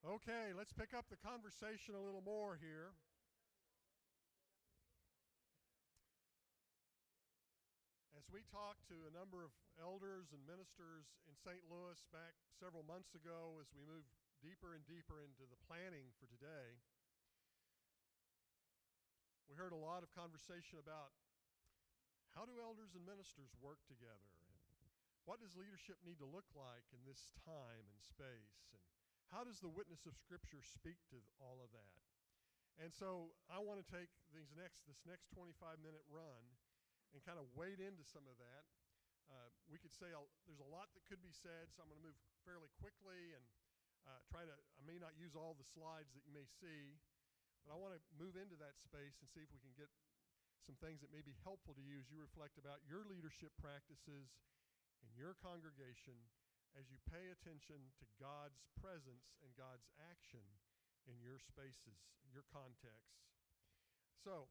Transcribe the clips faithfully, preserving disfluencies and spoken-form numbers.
Okay, let's pick up the conversation a little more here. As we talked to a number of elders and ministers in Saint Louis back several months ago, as we move deeper and deeper into the planning for today, we heard a lot of conversation about how do elders and ministers work together, and what does leadership need to look like in this time and space, and how does the witness of Scripture speak to all of that? And so I want to take these next, this next twenty-five minute run and kind of wade into some of that. Uh, we could say a, there's a lot that could be said, so I'm going to move fairly quickly and uh, try to, I may not use all the slides that you may see, but I want to move into that space and see if we can get some things that may be helpful to you as you reflect about your leadership practices in your congregation as you pay attention to God's presence and God's action in your spaces, your contexts. So,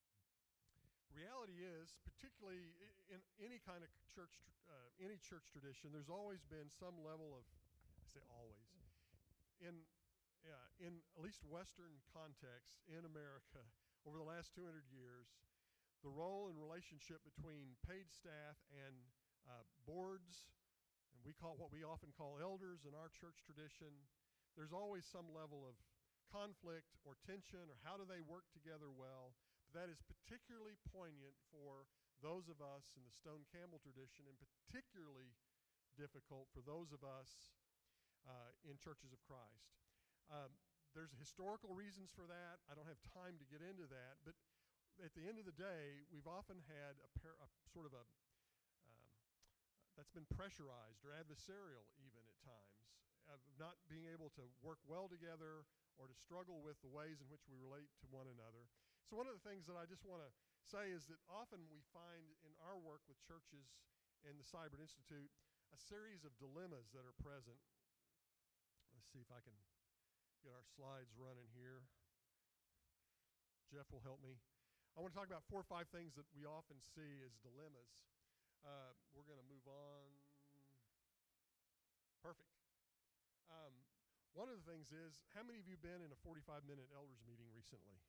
reality is, particularly in any kind of church, uh, any church tradition, there's always been some level of, I say always, in uh, in at least Western contexts in America over the last two hundred years, the role and relationship between paid staff and uh, boards, and we call what we often call elders in our church tradition, there's always some level of conflict or tension, or how do they work together well. But that is particularly poignant for those of us in the Stone Campbell tradition, and particularly difficult for those of us uh, in Churches of Christ. Um, there's historical reasons for that. I don't have time to get into that, but at the end of the day, we've often had a, par- a sort of a um, that's been pressurized or adversarial even at times, of not being able to work well together or to struggle with the ways in which we relate to one another. So one of the things that I just want to say is that often we find in our work with churches in the Seibert Institute a series of dilemmas that are present. Let's see if I can get our slides running here. Jeff will help me. I want to talk about four or five things that we often see as dilemmas. Uh, we're going to move on. Perfect. Um, one of the things is, how many of you been in a forty-five minute elders meeting recently?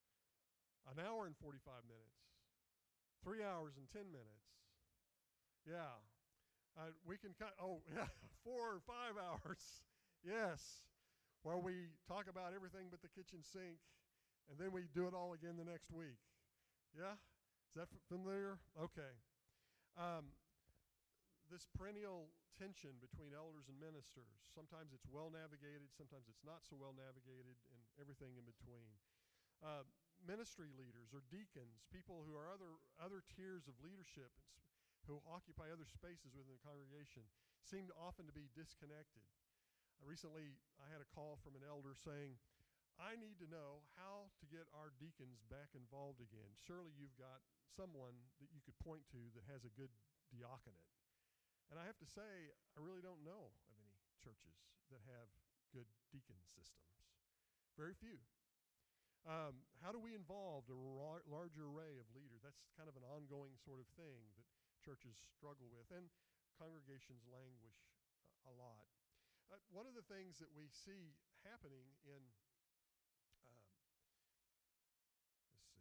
An hour and forty-five minutes. Three hours and ten minutes. Yeah. Uh, we can cut, oh, yeah, four or five hours. Yes. Where we talk about everything but the kitchen sink, and then we do it all again the next week. Yeah? Is that f- familiar? Okay. Um, this perennial tension between elders and ministers. Sometimes it's well navigated, sometimes it's not so well navigated, and everything in between. Uh, ministry leaders or deacons, people who are other other tiers of leadership and who occupy other spaces within the congregation, seem to often to be disconnected. Uh, recently, I had a call from an elder saying, I need to know how to get our deacons back involved again. Surely you've got someone that you could point to that has a good diaconate. And I have to say, I really don't know of any churches that have good deacon systems. Very few. Um, how do we involve a ra- larger array of leaders? That's kind of an ongoing sort of thing that churches struggle with, and congregations languish uh, a lot. Uh, one of the things that we see happening in, um, let's see,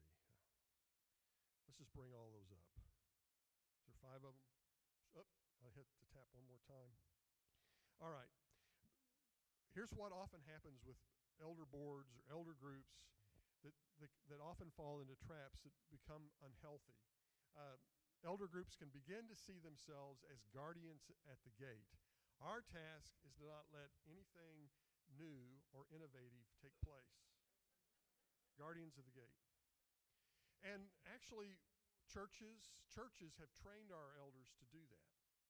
let's just bring all those up. Is there five of them? Oh, I hit the tap one more time. All right. Here's what often happens with elder boards or elder groups that that, that often fall into traps that become unhealthy. Uh, elder groups can begin to see themselves as guardians at the gate. Our task is to not let anything new or innovative take place. Guardians of the gate. And actually, churches churches have trained our elders to do that.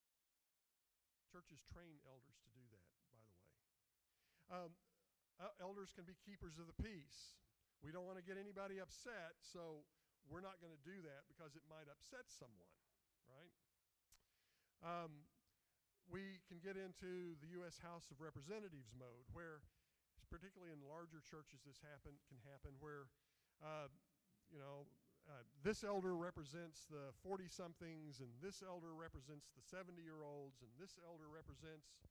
Churches train elders to do that, by the way. Um, uh, elders can be keepers of the peace. We don't want to get anybody upset, so we're not going to do that because it might upset someone, right? Um, we can get into the U S House of Representatives mode, where, particularly in larger churches, this happen can happen, where uh, you know, uh, this elder represents the forty-somethings, and this elder represents the seventy-year-olds, and this elder represents,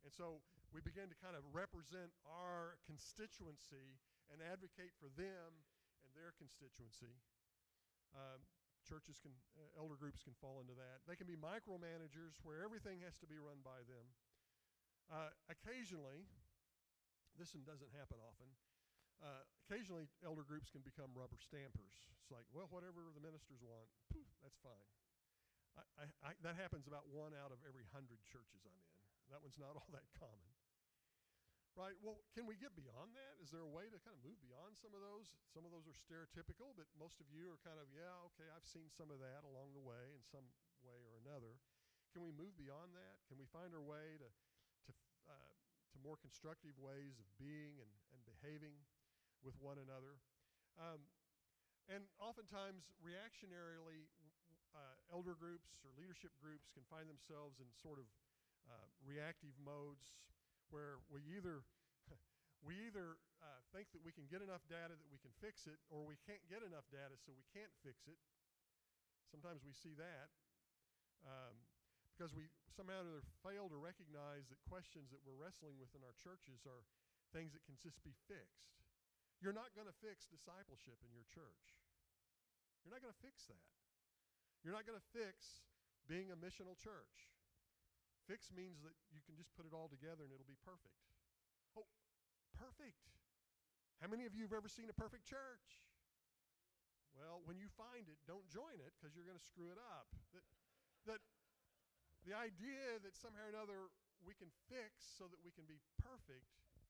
And so we begin to kind of represent our constituency and advocate for them and their constituency. Um, churches can, uh, elder groups can fall into that. They can be micromanagers where everything has to be run by them. Uh, occasionally, this one doesn't happen often, uh, occasionally elder groups can become rubber stampers. It's like, well, whatever the ministers want, poof, that's fine. I, I, I, that happens about one out of every hundred churches I'm in. That one's not all that common. Right, well, can we get beyond that? Is there a way to kind of move beyond some of those? Some of those are stereotypical, but most of you are kind of, yeah, okay, I've seen some of that along the way in some way or another. Can we move beyond that? Can we find our way to to, uh, to more constructive ways of being and, and behaving with one another? Um, and oftentimes, reactionarily, uh, elder groups or leadership groups can find themselves in sort of uh, reactive modes, where we either we either uh, think that we can get enough data that we can fix it, or we can't get enough data so we can't fix it. Sometimes we see that um, because we somehow or other fail to recognize that questions that we're wrestling with in our churches are things that can just be fixed. You're not going to fix discipleship in your church. You're not going to fix that. You're not going to fix being a missional church. Fix means that you can just put it all together and it'll be perfect. Oh, perfect. How many of you have ever seen a perfect church? Well, when you find it, don't join it because you're going to screw it up. That, that the idea that somehow or another we can fix so that we can be perfect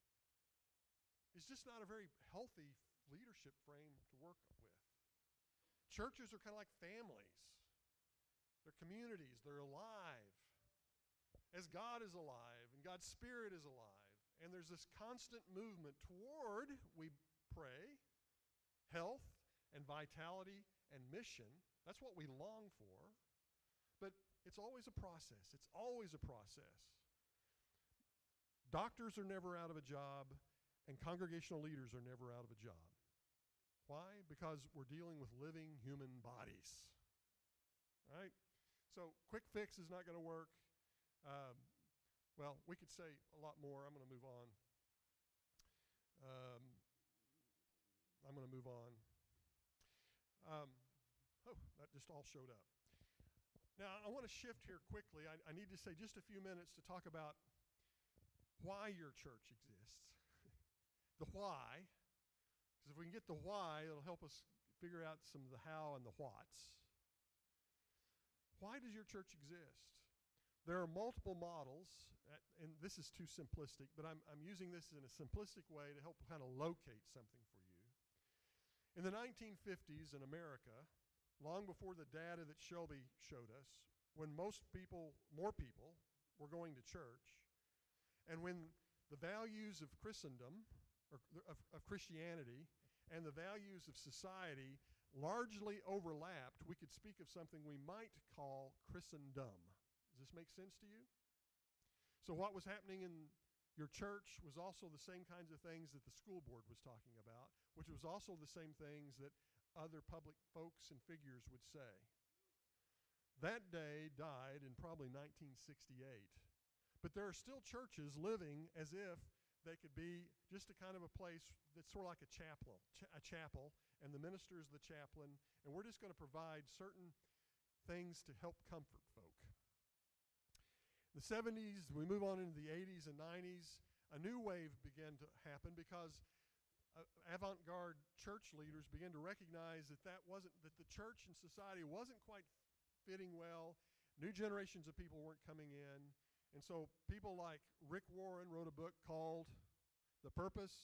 is just not a very healthy leadership frame to work with. Churches are kind of like families. They're communities. They're alive. As God is alive and God's Spirit is alive, and there's this constant movement toward, we pray, health and vitality and mission. That's what we long for. But it's always a process. It's always a process. Doctors are never out of a job, and congregational leaders are never out of a job. Why? Because we're dealing with living human bodies. All right? So quick fix is not going to work. Um, well, we could say a lot more. I'm going to move on. Um, I'm going to move on. Um, oh, that just all showed up. Now, I want to shift here quickly. I, I need to say just a few minutes to talk about why your church exists. The why. Because if we can get the why, it'll help us figure out some of the how and the whats. Why does your church exist? There are multiple models, and this is too simplistic, but I'm, I'm using this in a simplistic way to help kind of locate something for you. In the nineteen fifties in America, long before the data that Shelby showed us, when most people, more people, were going to church, and when the values of Christendom, or of, of Christianity, and the values of society largely overlapped, we could speak of something we might call Christendom. Does this make sense to you? So what was happening in your church was also the same kinds of things that the school board was talking about, which was also the same things that other public folks and figures would say. That day died in probably nineteen sixty-eight. But there are still churches living as if they could be just a kind of a place that's sort of like a chapel, ch- a chapel, and the minister is the chaplain, and we're just going to provide certain things to help comfort folk. In the seventies, we move on into the eighties and nineties, a new wave began to happen because uh, avant-garde church leaders began to recognize that that wasn't, that the church and society wasn't quite fitting well. New generations of people weren't coming in. And so people like Rick Warren wrote a book called The Purpose,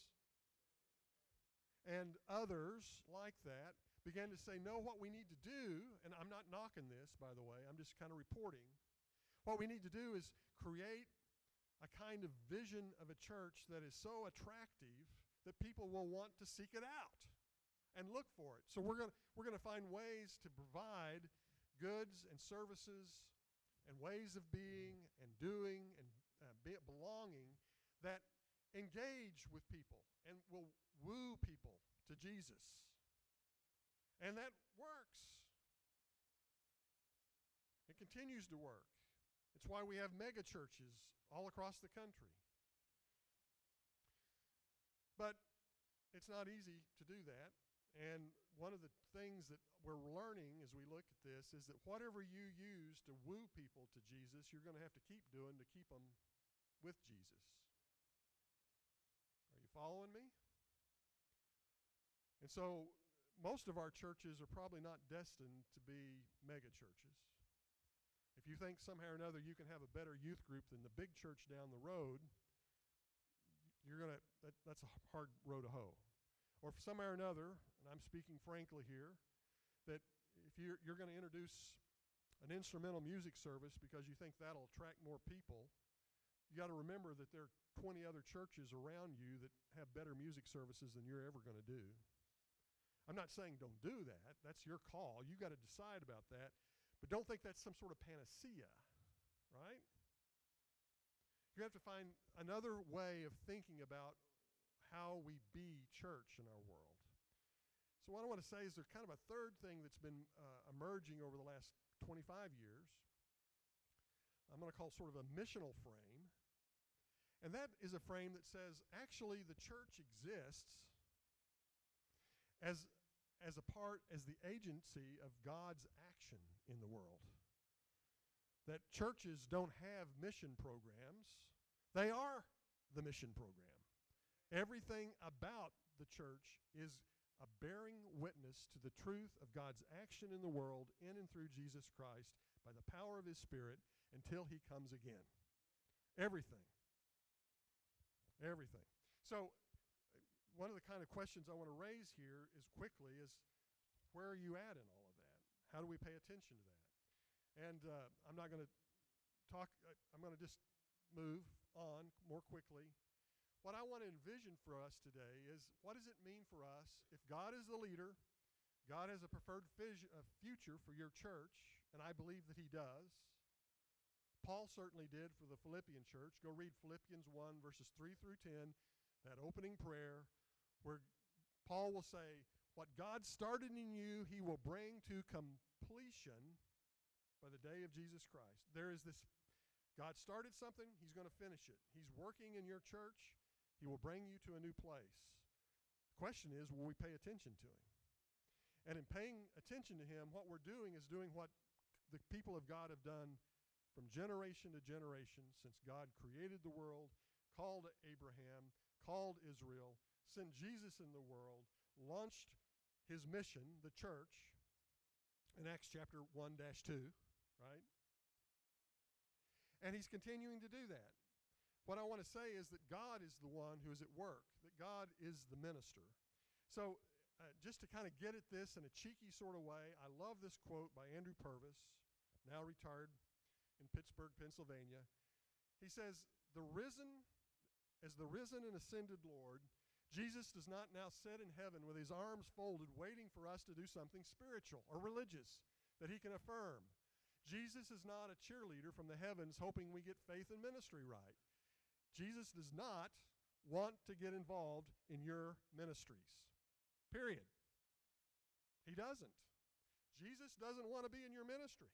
and others like that began to say, no, what we need to do, and I'm not knocking this, by the way, I'm just kind of reporting. What we need to do is create a kind of vision of a church that is so attractive that people will want to seek it out and look for it. So we're going we're going to find ways to provide goods and services and ways of being and doing and uh, be, belonging that engage with people and will woo people to Jesus. And that works. It continues to work. It's why we have mega churches all across the country. But it's not easy to do that. And one of the things that we're learning as we look at this is that whatever you use to woo people to Jesus, you're going to have to keep doing to keep them with Jesus. Are you following me? And so most of our churches are probably not destined to be mega churches. If you think somehow or another you can have a better youth group than the big church down the road, you're gonna that, that's a hard row to hoe. Or if somehow or another, and I'm speaking frankly here, that if you're, you're going to introduce an instrumental music service because you think that'll attract more people, you got to remember that there are twenty other churches around you that have better music services than you're ever going to do. I'm not saying don't do that. That's your call. You got to decide about that. But don't think that's some sort of panacea, right? You have to find another way of thinking about how we be church in our world. So what I want to say is there's kind of a third thing that's been uh, emerging over the last twenty-five years. I'm going to call sort of a missional frame. And that is a frame that says actually the church exists as as a part, as the agency of God's action in the world. That churches don't have mission programs. They are the mission program. Everything about the church is a bearing witness to the truth of God's action in the world in and through Jesus Christ by the power of his Spirit until he comes again. Everything. Everything. So one of the kind of questions I want to raise here is quickly is, where are you at in all of that? How do we pay attention to that? And uh, I'm not going to talk, uh, I'm going to just move on more quickly. What I want to envision for us today is, what does it mean for us if God is the leader, God has a preferred vision, a future for your church, and I believe that he does. Paul certainly did for the Philippian church. Go read Philippians one, verses three through ten, that opening prayer, where Paul will say, what God started in you, he will bring to completion by the day of Jesus Christ. There is this, God started something, he's going to finish it. He's working in your church, he will bring you to a new place. The question is, will we pay attention to him? And in paying attention to him, what we're doing is doing what the people of God have done from generation to generation since God created the world, called Abraham, called Israel, sent Jesus in the world, launched his mission, the church, in Acts chapter one dash two, right? And he's continuing to do that. What I want to say is that God is the one who is at work, that God is the minister. So uh, just to kind of get at this in a cheeky sort of way, I love this quote by Andrew Purvis, now retired in Pittsburgh, Pennsylvania. He says, the risen, as the risen and ascended Lord, Jesus does not now sit in heaven with his arms folded, waiting for us to do something spiritual or religious that he can affirm. Jesus is not a cheerleader from the heavens hoping we get faith and ministry right. Jesus does not want to get involved in your ministries. Period. He doesn't. Jesus doesn't want to be in your ministry.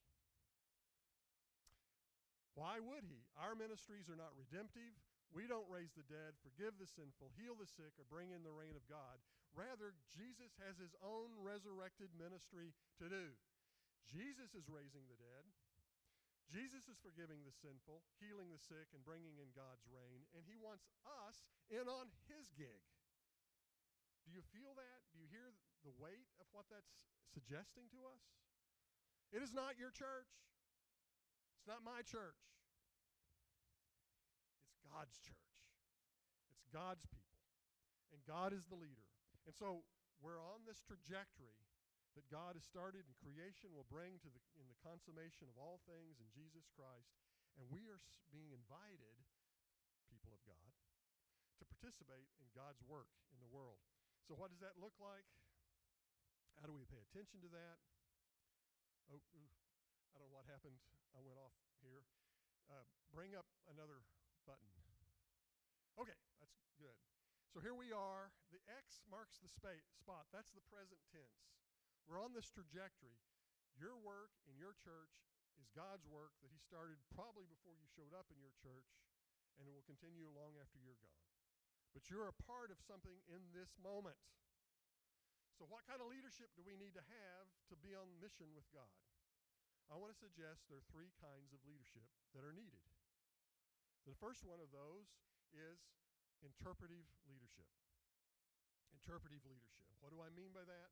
Why would he? Our ministries are not redemptive. We don't raise the dead, forgive the sinful, heal the sick, or bring in the reign of God. Rather, Jesus has his own resurrected ministry to do. Jesus is raising the dead. Jesus is forgiving the sinful, healing the sick, and bringing in God's reign. And he wants us in on his gig. Do you feel that? Do you hear the weight of what that's suggesting to us? It is not your church. It's not my church. It's God's church. It's God's people. And God is the leader. And so we're on this trajectory that God has started in creation will bring to the in the consummation of all things in Jesus Christ. And we are being invited, people of God, to participate in God's work in the world. So what does that look like? How do we pay attention to that? Oh, ooh, I don't know what happened. I went off here. Uh, bring up another button. Okay, that's good. So here we are. The X marks the spa- spot. That's the present tense. We're on this trajectory. Your work in your church is God's work that he started probably before you showed up in your church, and it will continue long after you're gone. But you're a part of something in this moment. So what kind of leadership do we need to have to be on mission with God? I want to suggest there are three kinds of leadership that are needed. The first one of those is interpretive leadership. Interpretive leadership. What do I mean by that?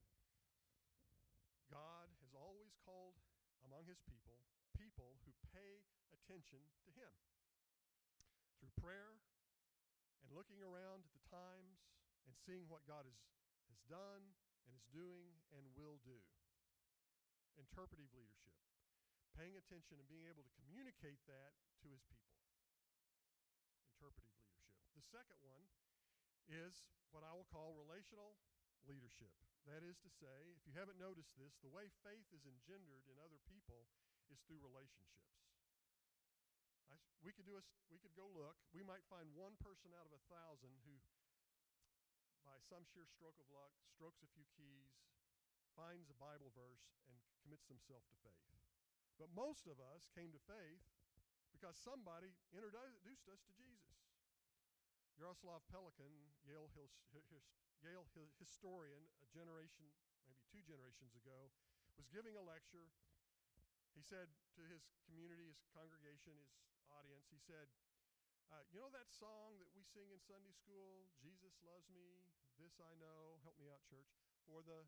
God has always called among his people, people who pay attention to him. Through prayer and looking around at the times and seeing what God has, has done and is doing and will do. Interpretive leadership. Paying attention and being able to communicate that to his people. Interpretive leadership. The second one is what I will call relational leadership. That is to say, if you haven't noticed this, the way faith is engendered in other people is through relationships. I, we could do a, we could go look. We might find one person out of a thousand who, by some sheer stroke of luck, strokes a few keys, finds a Bible verse, and commits themselves to faith. But most of us came to faith because somebody introduced us to Jesus. Yaroslav Pelikan, Yale, his, his, Yale historian, a generation, maybe two generations ago, was giving a lecture. He said to his community, his congregation, his audience, he said, uh, you know that song that we sing in Sunday school, Jesus loves me, this I know, help me out, church, for the...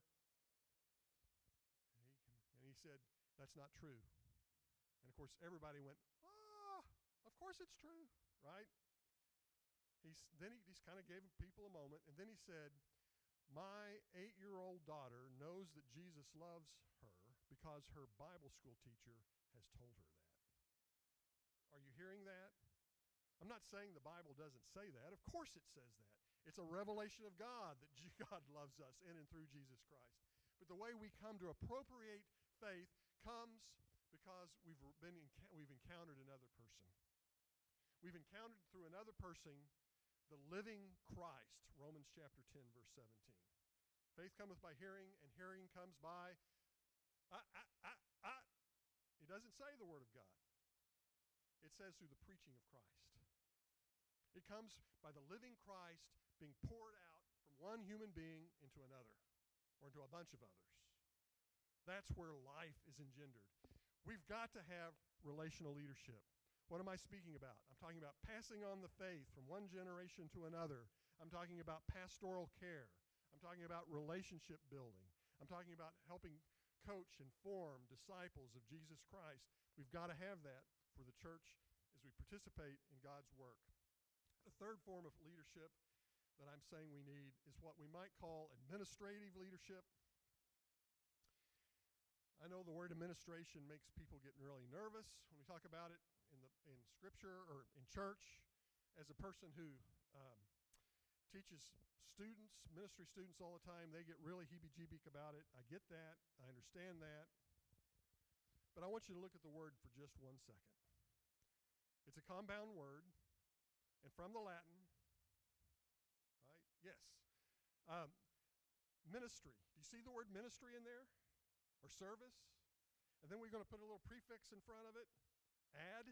And he said, that's not true. And of course, everybody went, ah, of course it's true, right? He's, then he just kind of gave people a moment, and then he said, my eight-year-old daughter knows that Jesus loves her because her Bible school teacher has told her that. Are you hearing that? I'm not saying the Bible doesn't say that. Of course it says that. It's a revelation of God that God loves us in and through Jesus Christ. But the way we come to appropriate faith comes because we've been we've encountered another person. We've encountered through another person the living Christ, Romans chapter ten, verse seventeen. Faith cometh by hearing, and hearing comes by, ah, ah, ah, ah. It doesn't say the word of God. It says through the preaching of Christ. It comes by the living Christ being poured out from one human being into another, or into a bunch of others. That's where life is engendered. We've got to have relational leadership. What am I speaking about? I'm talking about passing on the faith from one generation to another. I'm talking about pastoral care. I'm talking about relationship building. I'm talking about helping coach and form disciples of Jesus Christ. We've got to have that for the church as we participate in God's work. The third form of leadership that I'm saying we need is what we might call administrative leadership. I know the word administration makes people get really nervous when we talk about it in the in Scripture or in church. As a person who um, teaches students, ministry students all the time, they get really heebie-jeebic about it. I get that. I understand that. But I want you to look at the word for just one second. It's a compound word, and from the Latin, right? Yes. Um, ministry. Do you see the word ministry in there? Or service? And then we're going to put a little prefix in front of it. Add.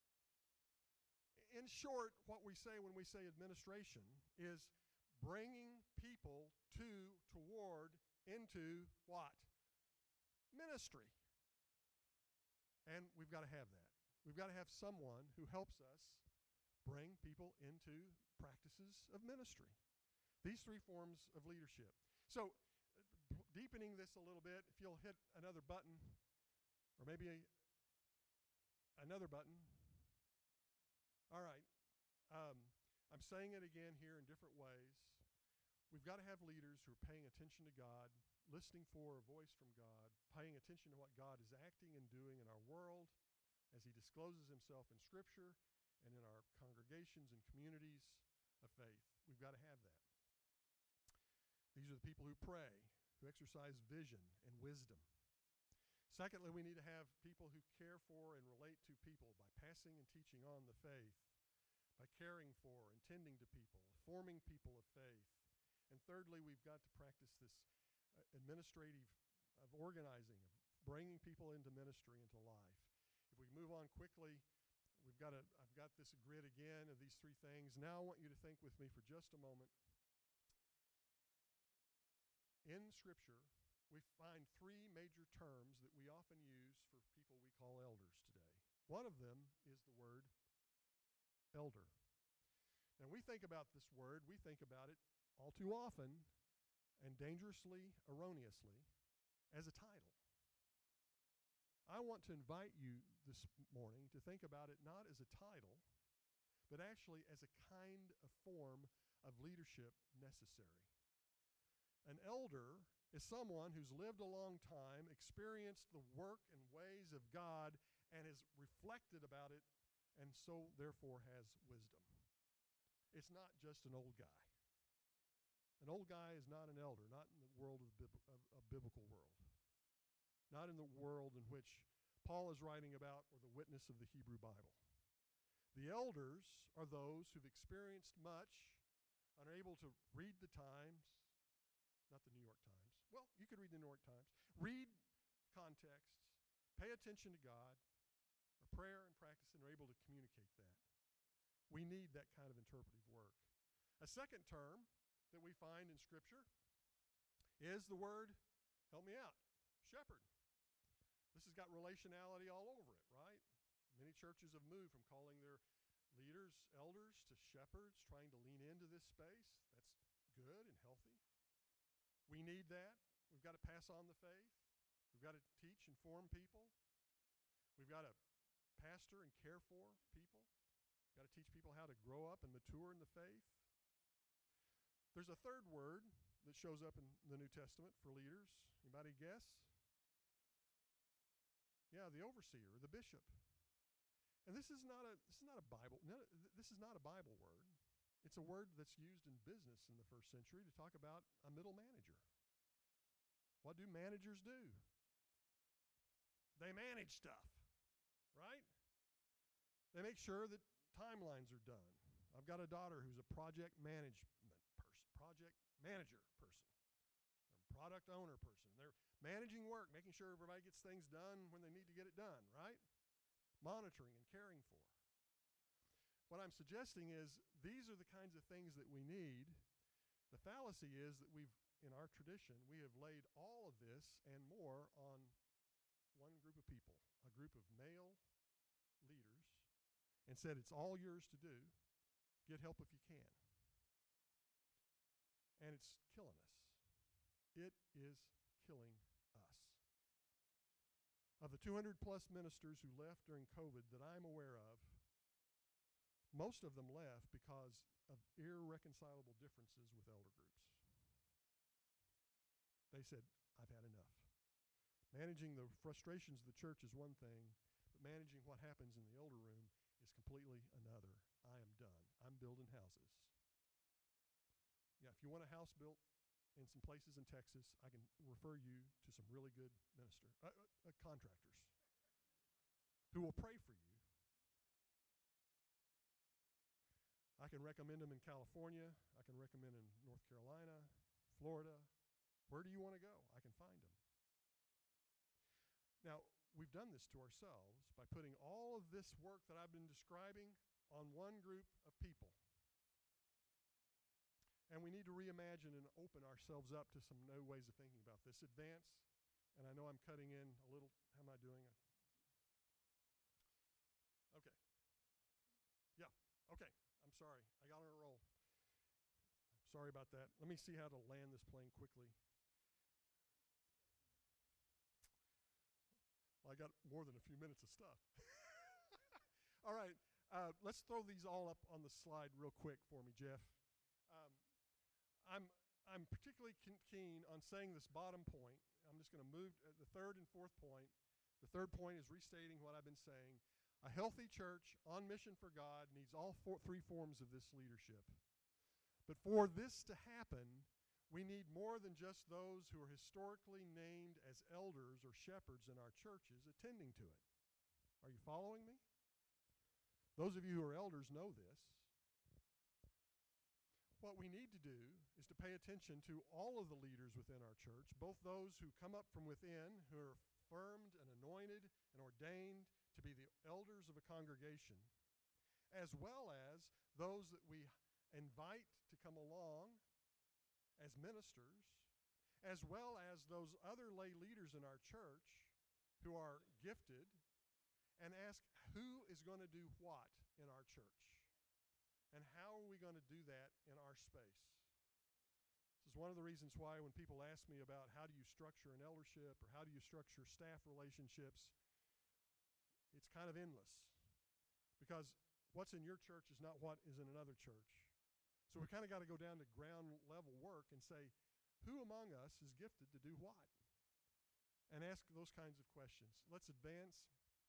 In short, what we say when we say administration is bringing people to, toward, into what? Ministry. And we've got to have that. We've got to have someone who helps us bring people into practices of ministry. These three forms of leadership. So, deepening this a little bit, if you'll hit another button, or maybe a, another button. All right. Um, I'm saying it again here in different ways. We've got to have leaders who are paying attention to God, listening for a voice from God, paying attention to what God is acting and doing in our world as he discloses himself in Scripture and in our congregations and communities of faith. We've got to have that. These are the people who pray, who exercise vision and wisdom. Secondly, we need to have people who care for and relate to people by passing and teaching on the faith, by caring for and tending to people, forming people of faith. And thirdly, we've got to practice this uh, administrative of organizing, of bringing people into ministry, into life. we move on quickly, we've got a, I've got this grid again of these three things. Now I want you to think with me for just a moment. In Scripture, we find three major terms that we often use for people we call elders today. One of them is the word elder. Now, we think about this word, we think about it all too often and dangerously, erroneously, as a title. I want to invite you this morning to think about it not as a title, but actually as a kind of form of leadership necessary. An elder is someone who's lived a long time, experienced the work and ways of God, and has reflected about it, and so therefore has wisdom. It's not just an old guy. An old guy is not an elder, not in the world of the bib- of, of biblical world. Not in the world in which Paul is writing about or the witness of the Hebrew Bible. The elders are those who've experienced much and are able to read the Times, not the New York Times. Well, you could read the New York Times. Read contexts, pay attention to God, or prayer and practice, and are able to communicate that. We need that kind of interpretive work. A second term that we find in Scripture is the word, help me out, shepherd. This has got relationality all over it, right? Many churches have moved from calling their leaders elders to shepherds, trying to lean into this space. That's good and healthy. We need that. We've got to pass on the faith. We've got to teach and form people. We've got to pastor and care for people. We've got to teach people how to grow up and mature in the faith. There's a third word that shows up in the New Testament for leaders. Anybody guess? Yeah, the overseer, the bishop. And this is not a this is not a Bible. No, this is not a Bible word. It's a word that's used in business in the first century to talk about a middle manager. What do managers do? They manage stuff, right? They make sure that timelines are done. I've got a daughter who's a project management person, project manager person, or product owner person. They're managing work, making sure everybody gets things done when they need to get it done, right? Monitoring and caring for. What I'm suggesting is these are the kinds of things that we need. The fallacy is that we've, in our tradition, we have laid all of this and more on one group of people, a group of male leaders, and said it's all yours to do. Get help if you can. And it's killing us. It is killing us. Of the two hundred plus ministers who left during COVID that I'm aware of, most of them left because of irreconcilable differences with elder groups. They said, I've had enough. Managing the frustrations of the church is one thing, but managing what happens in the elder room is completely another. I am done. I'm building houses. Yeah, if you want a house built in some places in Texas, I can refer you to some really good minister, uh, uh, contractors who will pray for you. I can recommend them in California. I can recommend in North Carolina, Florida. Where do you want to go? I can find them. Now, we've done this to ourselves by putting all of this work that I've been describing on one group of people. And we need to reimagine and open ourselves up to some new ways of thinking about this. Advance, and I know I'm cutting in a little. How am I doing? Okay. Yeah, okay. I'm sorry. I got on a roll. Sorry about that. Let me see how to land this plane quickly. Well, I got more than a few minutes of stuff. All right. Uh, let's throw these all up on the slide real quick for me, Jeff. Um, I'm I'm particularly keen on saying this bottom point. I'm just going to move uh, the third and fourth point. The third point is restating what I've been saying. A healthy church on mission for God needs all four, three forms of this leadership. But for this to happen, we need more than just those who are historically named as elders or shepherds in our churches attending to it. Are you following me? Those of you who are elders know this. What we need to do is to pay attention to all of the leaders within our church, both those who come up from within, who are affirmed and anointed and ordained to be the elders of a congregation, as well as those that we invite to come along as ministers, as well as those other lay leaders in our church who are gifted, and ask who is going to do what in our church, and how are we going to do that in our space. This is one of the reasons why when people ask me about how do you structure an eldership or how do you structure staff relationships, it's kind of endless, because what's in your church is not what is in another church. So we kind of got to go down to ground level work and say, who among us is gifted to do what? And ask those kinds of questions. Let's advance.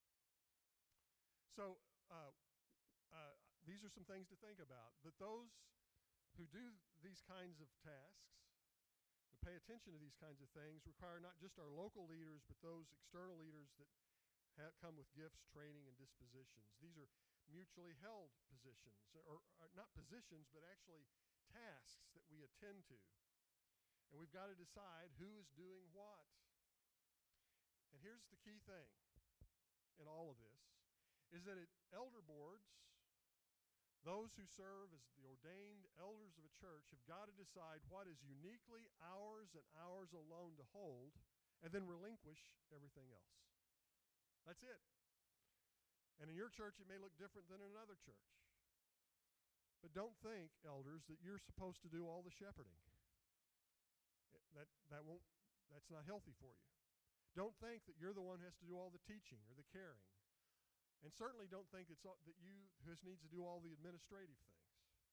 So uh, uh, these are some things to think about. That those who do these kinds of tasks, who pay attention to these kinds of things, require not just our local leaders, but those external leaders that ha- come with gifts, training, and dispositions. These are mutually held positions, or, or not positions, but actually tasks that we attend to. And we've got to decide who is doing what. And here's the key thing in all of this, is that at elder boards, those who serve as the ordained elders of a church have got to decide what is uniquely ours and ours alone to hold, and then relinquish everything else. That's it. And in your church, it may look different than in another church. But don't think, elders, that you're supposed to do all the shepherding. It, that, that won't, that's not healthy for you. Don't think that you're the one who has to do all the teaching or the caring. And certainly don't think it's all, that you just needs to do all the administrative things.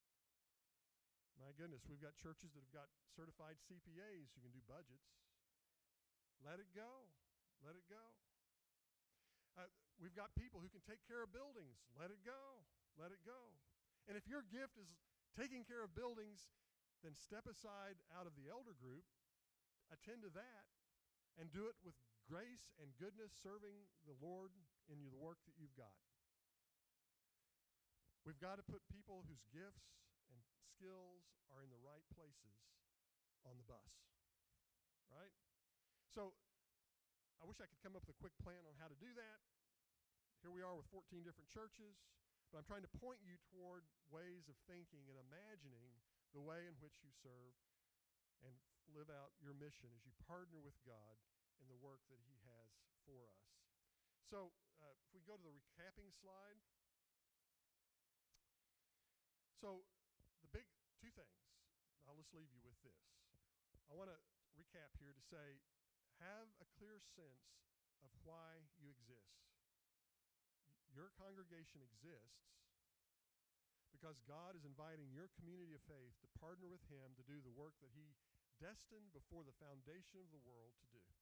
My goodness, we've got churches that have got certified C P As who can do budgets. Let it go. Let it go. Uh, we've got people who can take care of buildings. Let it go. Let it go. And if your gift is taking care of buildings, then step aside out of the elder group, attend to that, and do it with grace and goodness, serving the Lord in the work that you've got. We've got to put people whose gifts and skills are in the right places on the bus, right? So I wish I could come up with a quick plan on how to do that. Here we are with fourteen different churches, but I'm trying to point you toward ways of thinking and imagining the way in which you serve and live out your mission as you partner with God in the work that He has for us. So uh, if we go to the recapping slide. So the big two things, I'll just leave you with this. I want to recap here to say, have a clear sense of why you exist. Your congregation exists because God is inviting your community of faith to partner with Him to do the work that He destined before the foundation of the world to do.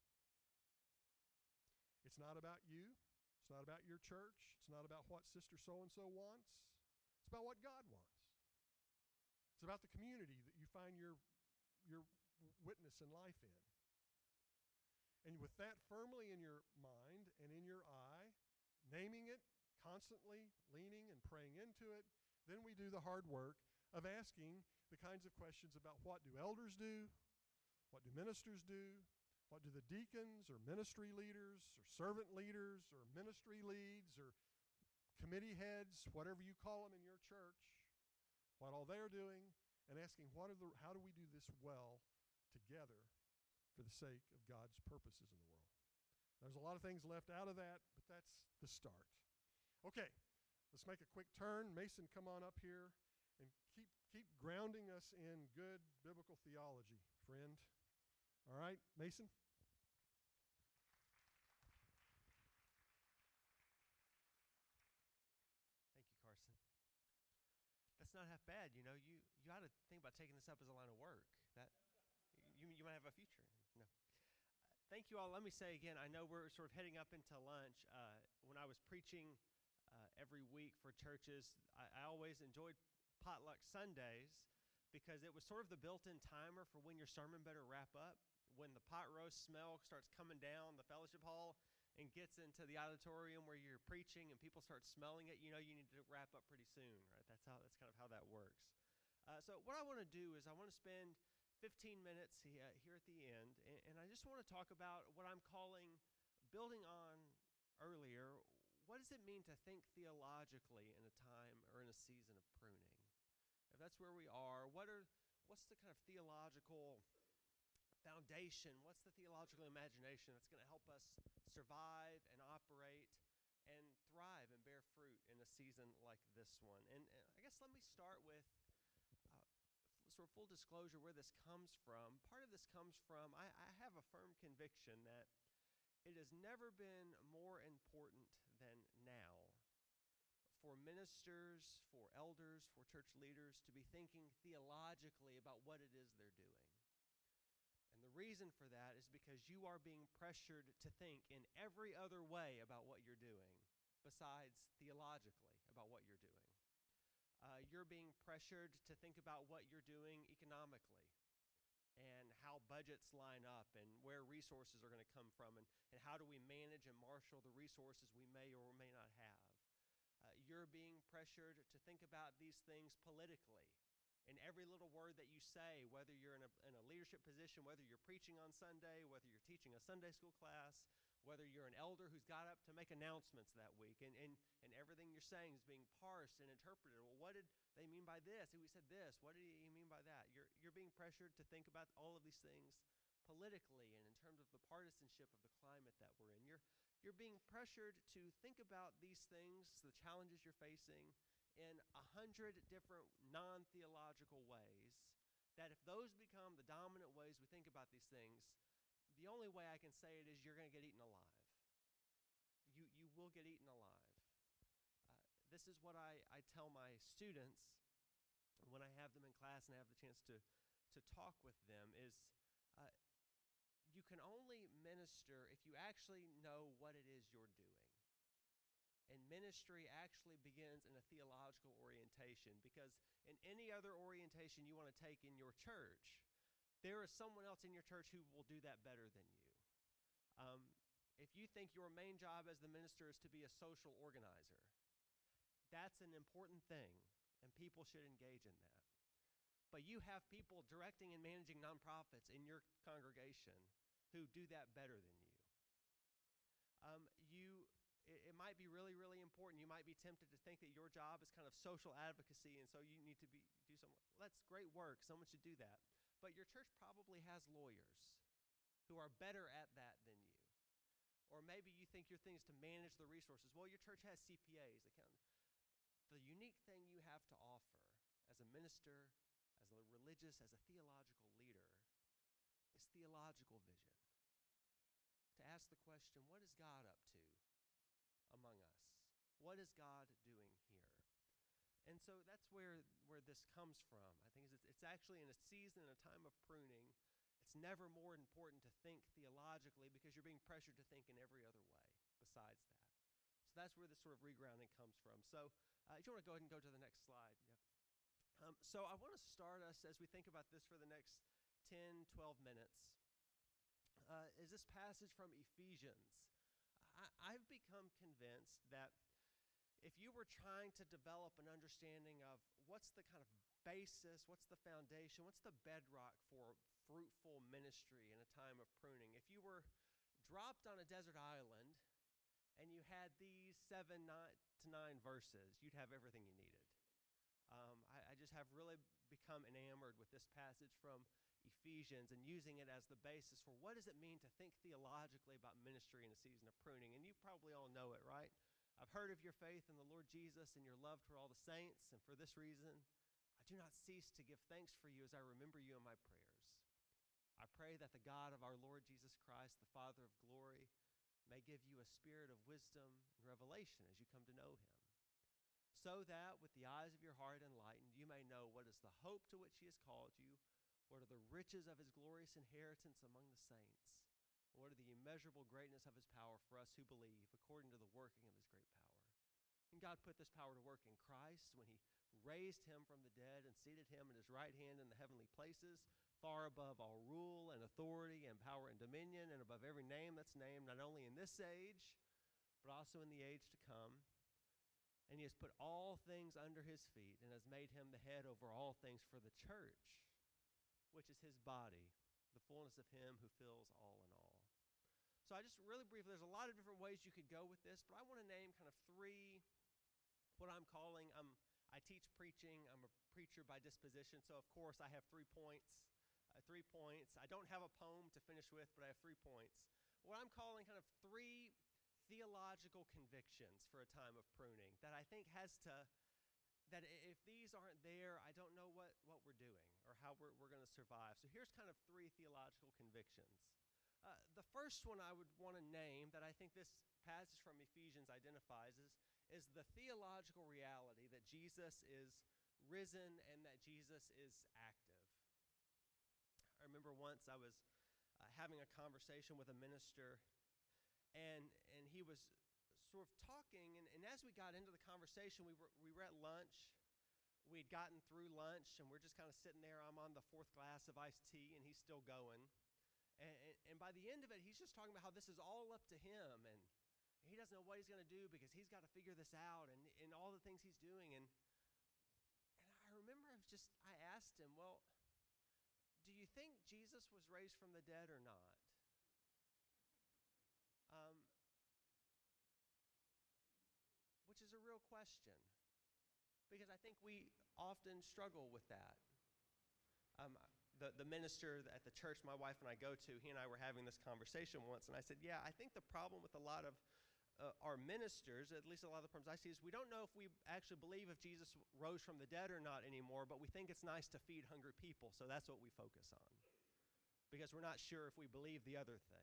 It's not about you. It's not about your church. It's not about what sister so-and-so wants. It's about what God wants. It's about the community that you find your, your witness and life in. And with that firmly in your mind and in your eye, naming it, constantly leaning and praying into it, then we do the hard work of asking the kinds of questions about what do elders do, what do ministers do, what do the deacons or ministry leaders or servant leaders or ministry leads or committee heads, whatever you call them in your church, what all they're doing, and asking what are the, how do we do this well together for the sake of God's purposes in the world. There's a lot of things left out of that, but that's the start. Okay, let's make a quick turn. Mason, come on up here and keep keep grounding us in good biblical theology, friend. All right, Mason? Thank you, Carson. That's not half bad, you know. You you ought to think about taking this up as a line of work. That you you might have a future in. No. Thank you all. Let me say again, I know we're sort of heading up into lunch. Uh, when I was preaching uh, every week for churches, I, I always enjoyed potluck Sundays because it was sort of the built-in timer for when your sermon better wrap up. When the pot roast smell starts coming down the fellowship hall and gets into the auditorium where you're preaching and people start smelling it, you know you need to wrap up pretty soon, right? That's how. That's kind of how that works. Uh, so what I want to do is I want to spend fifteen minutes here at the end, and, and I just want to talk about what I'm calling building on earlier. what does it mean to think theologically in a time or in a season of pruning? If that's where we are, what are what's the kind of theological foundation? What's the theological imagination that's going to help us survive and operate and thrive and bear fruit in a season like this one? And, and I guess let me start with uh, f- sort of full disclosure where this comes from. Part of this comes from, I, I have a firm conviction that it has never been more important than now for ministers, for elders, for church leaders to be thinking theologically about what it is they're doing. And the reason for that is because you are being pressured to think in every other way about what you're doing besides theologically about what you're doing. Uh, you're being pressured to think about what you're doing economically and how budgets line up and where resources are going to come from and, and how do we manage and marshal the resources we may or may not have. Uh, you're being pressured to think about these things politically in every little word that you say, whether you're in a, in a leadership position, whether you're preaching on Sunday, whether you're teaching a Sunday school class, whether you're an elder who's got up to make announcements that week, and, and, and everything you're saying is being parsed and interpreted. Well, what did they mean by this? We said this. What did he mean by that? You're, you're being pressured to think about all of these things politically and in terms of the partisanship of the climate that we're in. You're, you're being pressured to think about these things, the challenges you're facing, in a hundred different non-theological ways, that if those become the dominant ways we think about these things, the only way I can say it is you're going to get eaten alive. You, you will get eaten alive. Uh, this is what I, I tell my students when I have them in class and I have the chance to, to talk with them is uh, you can only minister if you actually know what it is you're doing. And ministry actually begins in a theological orientation, because in any other orientation you want to take in your church, there is someone else in your church who will do that better than you. Um, if you think your main job as the minister is to be a social organizer, that's an important thing, and people should engage in that. But you have people directing and managing nonprofits in your congregation who do that better than you. Um, you, it, it might be really, really important. You might be tempted to think that your job is kind of social advocacy, and so you need to be do some. Well, that's great work. Someone should do that. But your church probably has lawyers who are better at that than you. Or maybe you think your thing is to manage the resources. Well, your church has C P As. Account- the unique thing you have to offer as a minister, as a religious, as a theological leader, is theological vision. To ask the question, what is God up to among us? What is God doing here? And so that's where, where this comes from. I think it's, it's actually in a season, in a time of pruning, it's never more important to think theologically because you're being pressured to think in every other way besides that. So that's where this sort of regrounding comes from. So uh, if you want to go ahead and go to the next slide. Yeah. Um, so I want to start us as we think about this for the next ten, twelve minutes. Uh, is this passage from Ephesians. I, I've become convinced that if you were trying to develop an understanding of what's the kind of basis, what's the foundation, what's the bedrock for fruitful ministry in a time of pruning, if you were dropped on a desert island and you had these seven nine to nine verses, you'd have everything you needed. Um, I, I just have really become enamored with this passage from Ephesians and using it as the basis for what does it mean to think theologically about ministry in a season of pruning. And you probably all know it, right? I've heard of your faith in the Lord Jesus and your love for all the saints, and for this reason, I do not cease to give thanks for you as I remember you in my prayers. I pray that the God of our Lord Jesus Christ, the Father of glory, may give you a spirit of wisdom and revelation as you come to know him, so that with the eyes of your heart enlightened, you may know what is the hope to which he has called you, what are the riches of his glorious inheritance among the saints, and what are the immeasurable greatness of his power for us who believe, according to the working of his great power. And God put this power to work in Christ when he raised him from the dead and seated him at his right hand in the heavenly places, far above all rule and authority and power and dominion, and above every name that's named, not only in this age, but also in the age to come. And he has put all things under his feet and has made him the head over all things for the church, which is his body, the fullness of him who fills all in all. So I just really briefly, there's a lot of different ways you could go with this, but I want to name kind of three, what I'm calling, um, I teach preaching. I'm a preacher by disposition, so of course I have three points. Uh, three points. I don't have a poem to finish with, but I have three points. What I'm calling kind of three theological convictions for a time of pruning that I think has to, that if these aren't there, I don't know what, what we're doing or how we're, we're going to survive. So here's kind of three theological convictions. Uh, the first one I would want to name that I think this passage from Ephesians identifies is, is the theological reality that Jesus is risen and that Jesus is active. I remember once I was uh, having a conversation with a minister, and and he was sort of talking, and, and as we got into the conversation, we were, we were at lunch. We'd gotten through lunch, and we're just kind of sitting there. I'm on the fourth glass of iced tea, and he's still going. And, and, and by the end of it, he's just talking about how this is all up to him, and he doesn't know what he's going to do because he's got to figure this out, and, and all the things he's doing. And and I remember I was just, I asked him, well, do you think Jesus was raised from the dead or not? Um, which is a real question, because I think we often struggle with that. Um, the, the minister at the church my wife and I go to, he and I were having this conversation once, and I said, yeah, I think the problem with a lot of uh, our ministers, at least a lot of the problems I see, is we don't know if we actually believe if Jesus rose from the dead or not anymore, but we think it's nice to feed hungry people, so that's what we focus on, because we're not sure if we believe the other thing.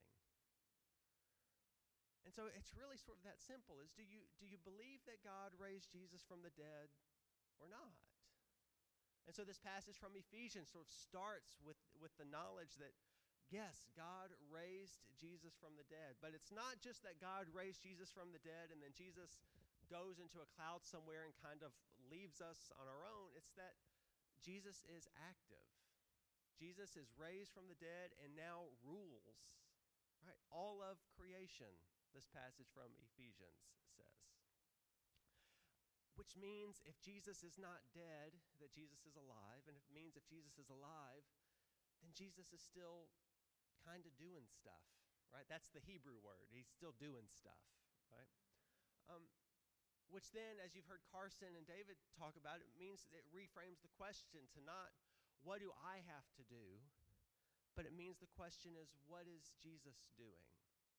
And so it's really sort of that simple, is do you, do you believe that God raised Jesus from the dead or not? And so this passage from Ephesians sort of starts with, with the knowledge that, yes, God raised Jesus from the dead. But it's not just that God raised Jesus from the dead and then Jesus goes into a cloud somewhere and kind of leaves us on our own. It's that Jesus is active. Jesus is raised from the dead and now rules, right? All of creation, this passage from Ephesians says. Which means if Jesus is not dead, that Jesus is alive. And it means if Jesus is alive, then Jesus is still kind of doing stuff, right? That's the Hebrew word. He's still doing stuff, right? Um, which then, as you've heard Carson and David talk about, it means it reframes the question to not, what do I have to do? But it means the question is, what is Jesus doing?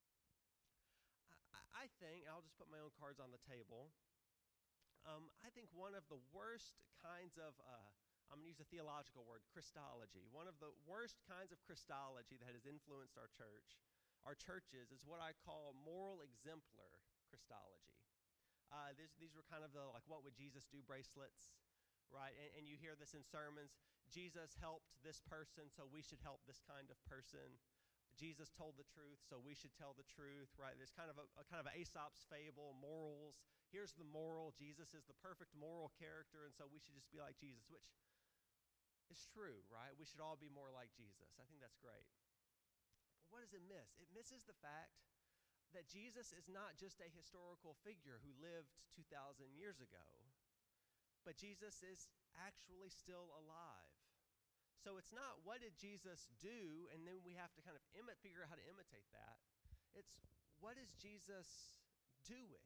I, I think, I'll just put my own cards on the table, Um, I think one of the worst kinds of, uh, I'm going to use a theological word, Christology. One of the worst kinds of Christology that has influenced our church, our churches, is what I call moral exemplar Christology. Uh, this, these were kind of the, like, what would Jesus do bracelets, right? And, and you hear this in sermons. Jesus helped this person, so we should help this kind of person. Jesus told the truth, so we should tell the truth, right? There's kind of a, a kind of Aesop's fable, morals. Here's the moral. Jesus is the perfect moral character, and so we should just be like Jesus, which is true, right? We should all be more like Jesus. I think that's great. But what does it miss? It misses the fact that Jesus is not just a historical figure who lived two thousand years ago, but Jesus is actually still alive. So it's not what did Jesus do, and then we have to kind of imi- figure out how to imitate that. It's what is Jesus doing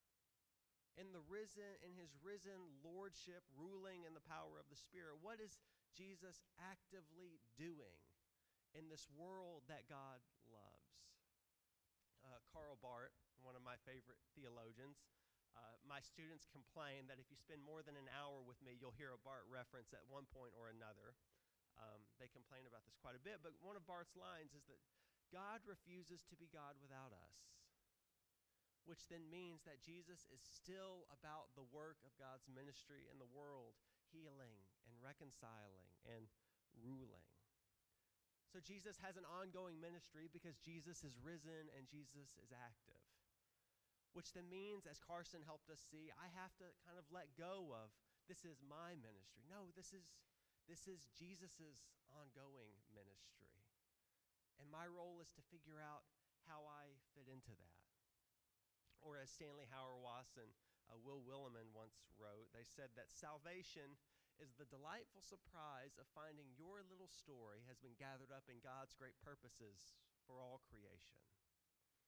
in the risen, in his risen lordship, ruling in the power of the Spirit? What is Jesus actively doing in this world that God loves? Uh, Karl Barth, one of my favorite theologians, uh, my students complain that if you spend more than an hour with me, you'll hear a Barth reference at one point or another. Um, they complain about this quite a bit, but one of Barth's lines is that God refuses to be God without us, which then means that Jesus is still about the work of God's ministry in the world, healing and reconciling and ruling. So Jesus has an ongoing ministry because Jesus is risen and Jesus is active, which then means, as Carson helped us see, I have to kind of let go of, this is my ministry. No, this is This is Jesus' ongoing ministry. And my role is to figure out how I fit into that. Or as Stanley Hauerwas and uh, Will Willimon once wrote, they said that salvation is the delightful surprise of finding your little story has been gathered up in God's great purposes for all creation.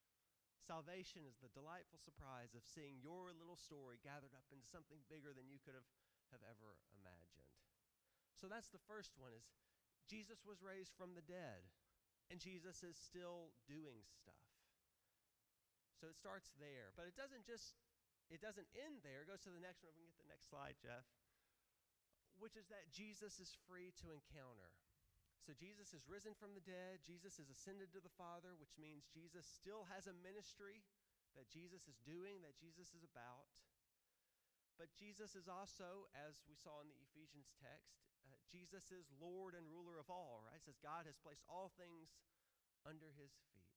Salvation is the delightful surprise of seeing your little story gathered up into something bigger than you could have, have ever imagined. So that's the first one, is Jesus was raised from the dead, and Jesus is still doing stuff. So it starts there, but it doesn't just, it doesn't end there. It goes to the next one. If we can get the next slide, Jeff, which is that Jesus is free to encounter. So Jesus is risen from the dead. Jesus is ascended to the Father, which means Jesus still has a ministry that Jesus is doing, that Jesus is about. But Jesus is also, as we saw in the Ephesians text, uh, Jesus is Lord and ruler of all, right? It says God has placed all things under his feet.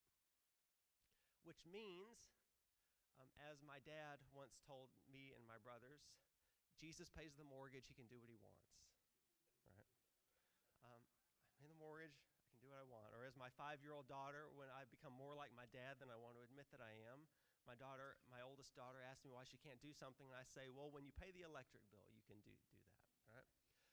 Which means, um, as my dad once told me and my brothers, Jesus pays the mortgage, he can do what he wants, right? Um, I pay the mortgage, I can do what I want. Or as my five-year-old daughter, when I become more like my dad than I want to admit that I am, my daughter, my oldest daughter, asks me why she can't do something, and I say, well, when you pay the electric bill, you can do, do that, right?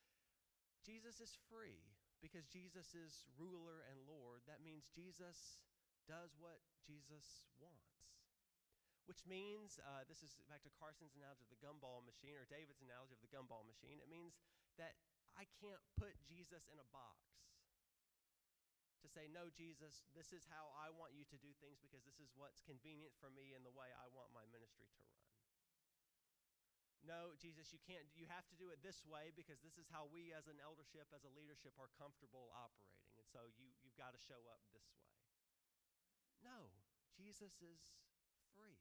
Jesus is free because Jesus is ruler and Lord. That means Jesus does what Jesus wants. Which means, uh, this is back to Carson's analogy of the gumball machine, or David's analogy of the gumball machine. It means that I can't put Jesus in a box to say, no, Jesus, this is how I want you to do things because this is what's convenient for me and the way I want my ministry to run. No, Jesus, you can't, you have to do it this way because this is how we as an eldership, as a leadership, are comfortable operating. And so you, you've got to show up this way. No, Jesus is free.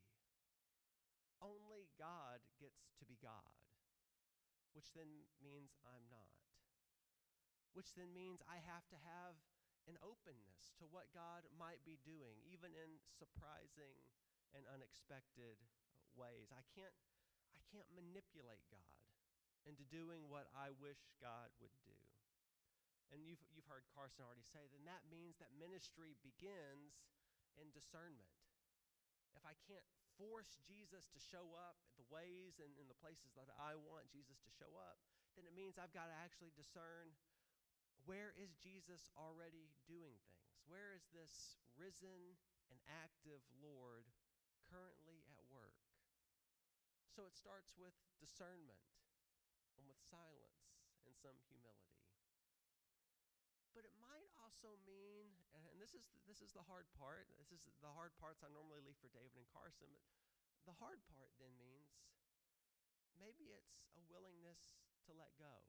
Only God gets to be God, which then means I'm not. Which then means I have to have an openness to what God might be doing, even in surprising and unexpected ways. I can't, I can't manipulate God into doing what I wish God would do. And you've, you've heard Carson already say, then that means that ministry begins in discernment. If I can't force Jesus to show up the ways and in the places that I want Jesus to show up, then it means I've got to actually discern, where is Jesus already doing things? Where is this risen and active Lord currently at work? So it starts with discernment and with silence and some humility. But it might also mean, and this is this is the hard part. This is the hard parts I normally leave for David and Carson. But the hard part then means maybe it's a willingness to let go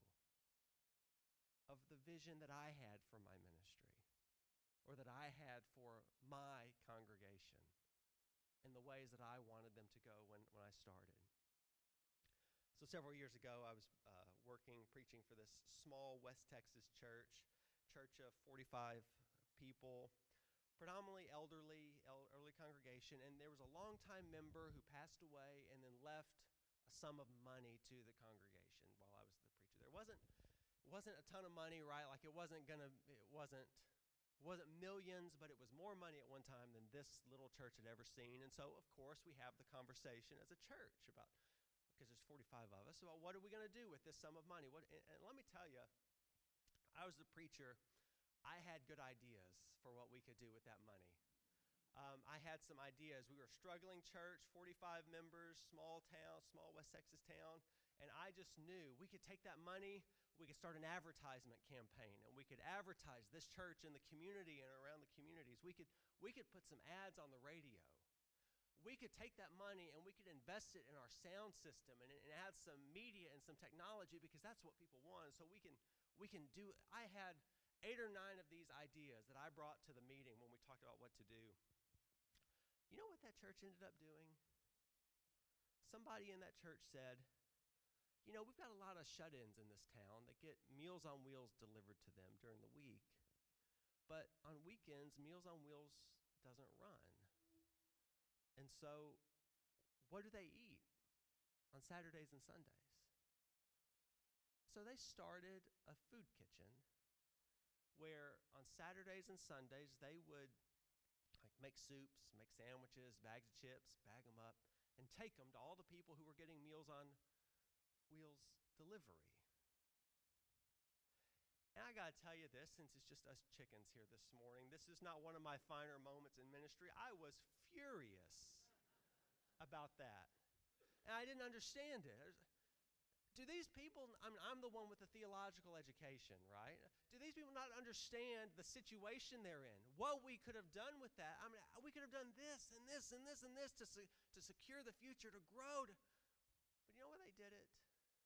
of the vision that I had for my ministry, or that I had for my congregation, and the ways that I wanted them to go when, when I started. So several years ago, I was uh, working, preaching for this small West Texas church, church of forty-five people, predominantly elderly, elderly congregation, and there was a longtime member who passed away and then left a sum of money to the congregation while I was the preacher. There wasn't wasn't a ton of money, right? Like it wasn't gonna, it wasn't, wasn't millions, but it was more money at one time than this little church had ever seen. And so, of course, we have the conversation as a church about, because there's forty-five of us, about what are we going to do with this sum of money? What? And, and let me tell you, I was the preacher. I had good ideas for what we could do with that money. Um, I had some ideas. We were a struggling church, forty-five members, small town, small West Texas town. And I just knew we could take that money, we could start an advertisement campaign, and we could advertise this church in the community and around the communities. We could, we could put some ads on the radio. We could take that money and we could invest it in our sound system and, and add some media and some technology, because that's what people want. So we can, we can do, I had eight or nine of these ideas that I brought to the meeting when we talked about what to do. You know what that church ended up doing? Somebody in that church said, you know, we've got a lot of shut-ins in this town that get Meals on Wheels delivered to them during the week. But on weekends, Meals on Wheels doesn't run. And so what do they eat on Saturdays and Sundays? So they started a food kitchen where on Saturdays and Sundays they would like make soups, make sandwiches, bags of chips, bag them up, and take them to all the people who were getting Meals on Wheels delivery. And I got to tell you this, since it's just us chickens here this morning, this is not one of my finer moments in ministry. I was furious about that. And I didn't understand it. Do these people, I mean, I'm the one with the theological education, right? Do these people not understand the situation they're in? What we could have done with that? I mean, we could have done this and this and this and this to, to secure the future, to grow. To, but you know why they did it?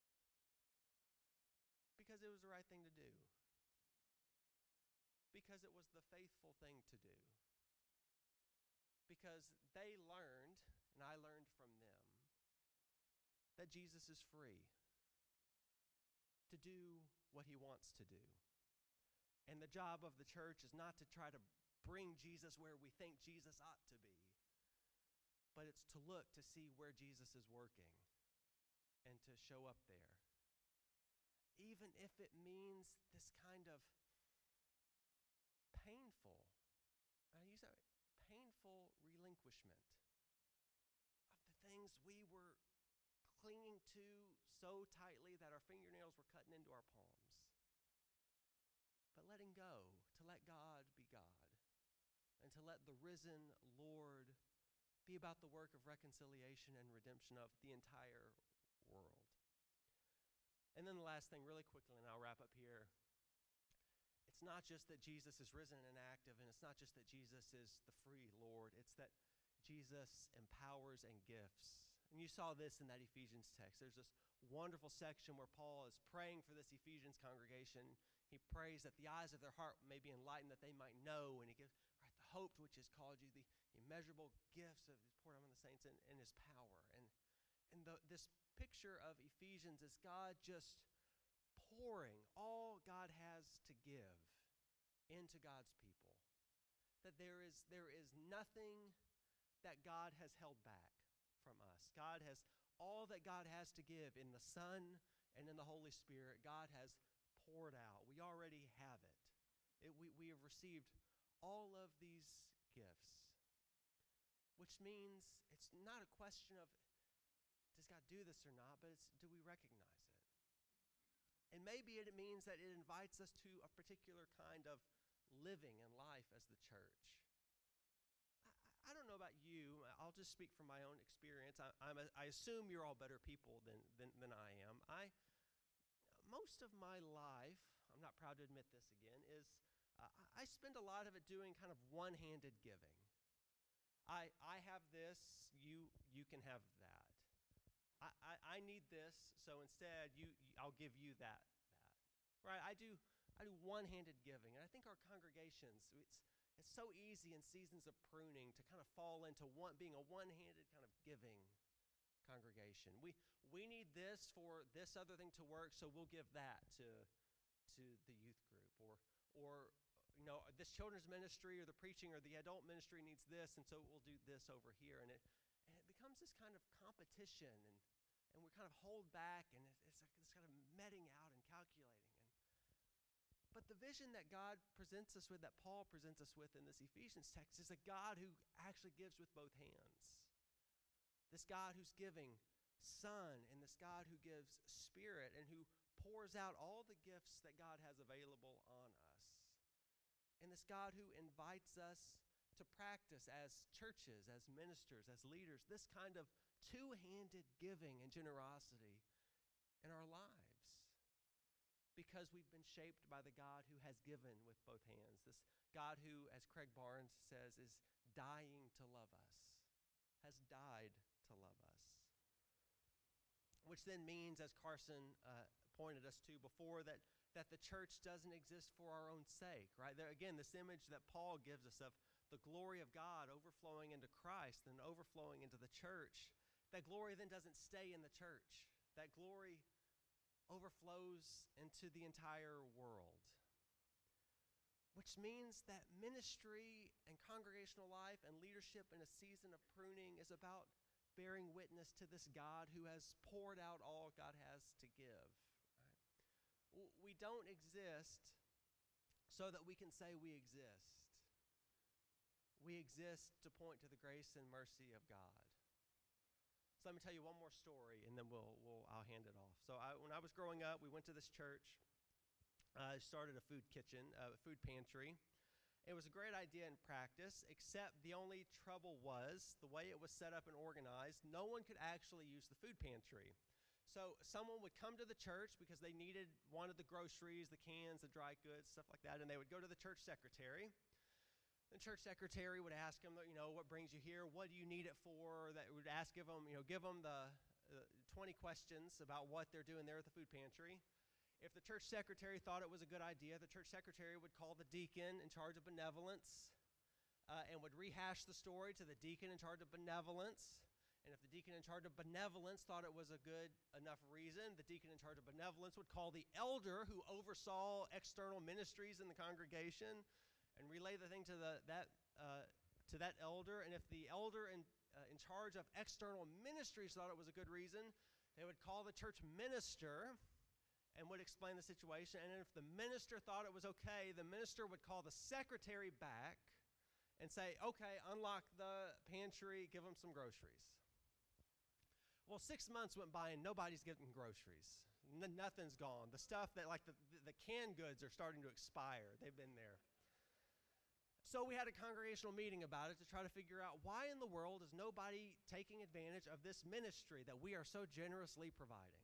Because it was the right thing to do. Because it was the faithful thing to do. Because they learned, and I learned from them, that Jesus is free to do what he wants to do. And the job of the church is not to try to bring Jesus where we think Jesus ought to be, but it's to look to see where Jesus is working and to show up there. Even if it means this kind of painful, I use that, painful relinquishment of the things we were clinging to so tightly that our fingernails were cutting into our palms. But letting go, to let God be God, and to let the risen Lord be about the work of reconciliation and redemption of the entire world. And then the last thing, really quickly, and I'll wrap up here. It's not just that Jesus is risen and active, and it's not just that Jesus is the free Lord. It's that Jesus empowers and gifts. And you saw this in that Ephesians text. There's this wonderful section where Paul is praying for this Ephesians congregation. He prays that the eyes of their heart may be enlightened, that they might know, and he gives right, the hope to which has called you, the immeasurable gifts of his poured on the saints, and, and his power. And, and the, this picture of Ephesians is God just pouring all God has to give into God's people. That there is, there is nothing that God has held back from us. God has all that God has to give in the Son and in the Holy Spirit. God has poured out. We already have it. it we, we have received all of these gifts, which means it's not a question of does God do this or not, but it's do we recognize it? And maybe it means that it invites us to a particular kind of living and life as the church. I don't know about you. I'll just speak from my own experience. I, I'm a, I assume you're all better people than, than, than I am. I, most of my life, I'm not proud to admit this again, is uh, I spend a lot of it doing kind of one-handed giving. I, I have this, you, you can have that. I, I, I need this, so instead you, you, I'll give you that, that. Right? I do, I do one-handed giving, and I think our congregations, it's, It's so easy in seasons of pruning to kind of fall into one, being a one-handed kind of giving congregation. We we need this for this other thing to work, so we'll give that to to the youth group, or or you know this children's ministry or the preaching or the adult ministry needs this, and so we'll do this over here, and it and it becomes this kind of competition, and and we kind of hold back, and it's, it's like this kind of meting out and calculating. But the vision that God presents us with, that Paul presents us with in this Ephesians text, is a God who actually gives with both hands. This God who's giving Son, and this God who gives Spirit, and who pours out all the gifts that God has available on us. And this God who invites us to practice as churches, as ministers, as leaders, this kind of two-handed giving and generosity in our lives. Because we've been shaped by the God who has given with both hands. This God who, as Craig Barnes says, is dying to love us, has died to love us. Which then means, as Carson uh, pointed us to before, that, that the church doesn't exist for our own sake, right? There, again, this image that Paul gives us of the glory of God overflowing into Christ and overflowing into the church. That glory then doesn't stay in the church. That glory overflows into the entire world. Which means that ministry and congregational life and leadership in a season of pruning is about bearing witness to this God who has poured out all God has to give. Right? We don't exist so that we can say we exist. We exist to point to the grace and mercy of God. So let me tell you one more story, and then we'll, we'll I'll hand it off. So I, when I was growing up, we went to this church, uh, started a food kitchen, a food pantry. It was a great idea in practice, except the only trouble was the way it was set up and organized, no one could actually use the food pantry. So someone would come to the church because they needed, wanted the groceries, the cans, the dry goods, stuff like that, and they would go to the church secretary. The church secretary would ask them, you know, what brings you here? What do you need it for? That would ask, give them, you know, give them the uh, twenty questions about what they're doing there at the food pantry. If the church secretary thought it was a good idea, the church secretary would call the deacon in charge of benevolence uh, and would rehash the story to the deacon in charge of benevolence. And if the deacon in charge of benevolence thought it was a good enough reason, the deacon in charge of benevolence would call the elder who oversaw external ministries in the congregation and relay the thing to the, that, uh, to that elder. And if the elder in, uh, in charge of external ministries thought it was a good reason, they would call the church minister and would explain the situation. And if the minister thought it was okay, the minister would call the secretary back and say, okay, unlock the pantry, give them some groceries. Well, six months went by and nobody's getting groceries. N- nothing's gone. The stuff that, like the, the canned goods are starting to expire. They've been there. So we had a congregational meeting about it to try to figure out why in the world is nobody taking advantage of this ministry that we are so generously providing.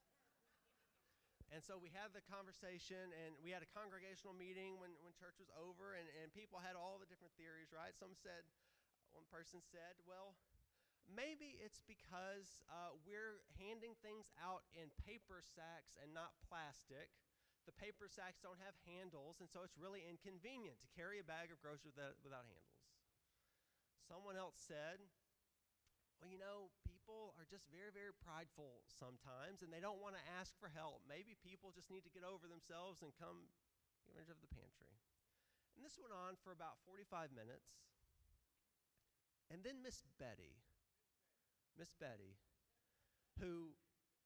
And so we had the conversation, and we had a congregational meeting when, when church was over, and, and people had all the different theories, right? Some said, one person said, well, maybe it's because uh, we're handing things out in paper sacks and not plastic. The paper sacks don't have handles, and so it's really inconvenient to carry a bag of groceries without, without handles. Someone else said, well, you know, people are just very, very prideful sometimes, and they don't want to ask for help. Maybe people just need to get over themselves and come get rid of the pantry. And this went on for about forty-five minutes. And then Miss Betty, Miss Betty, who,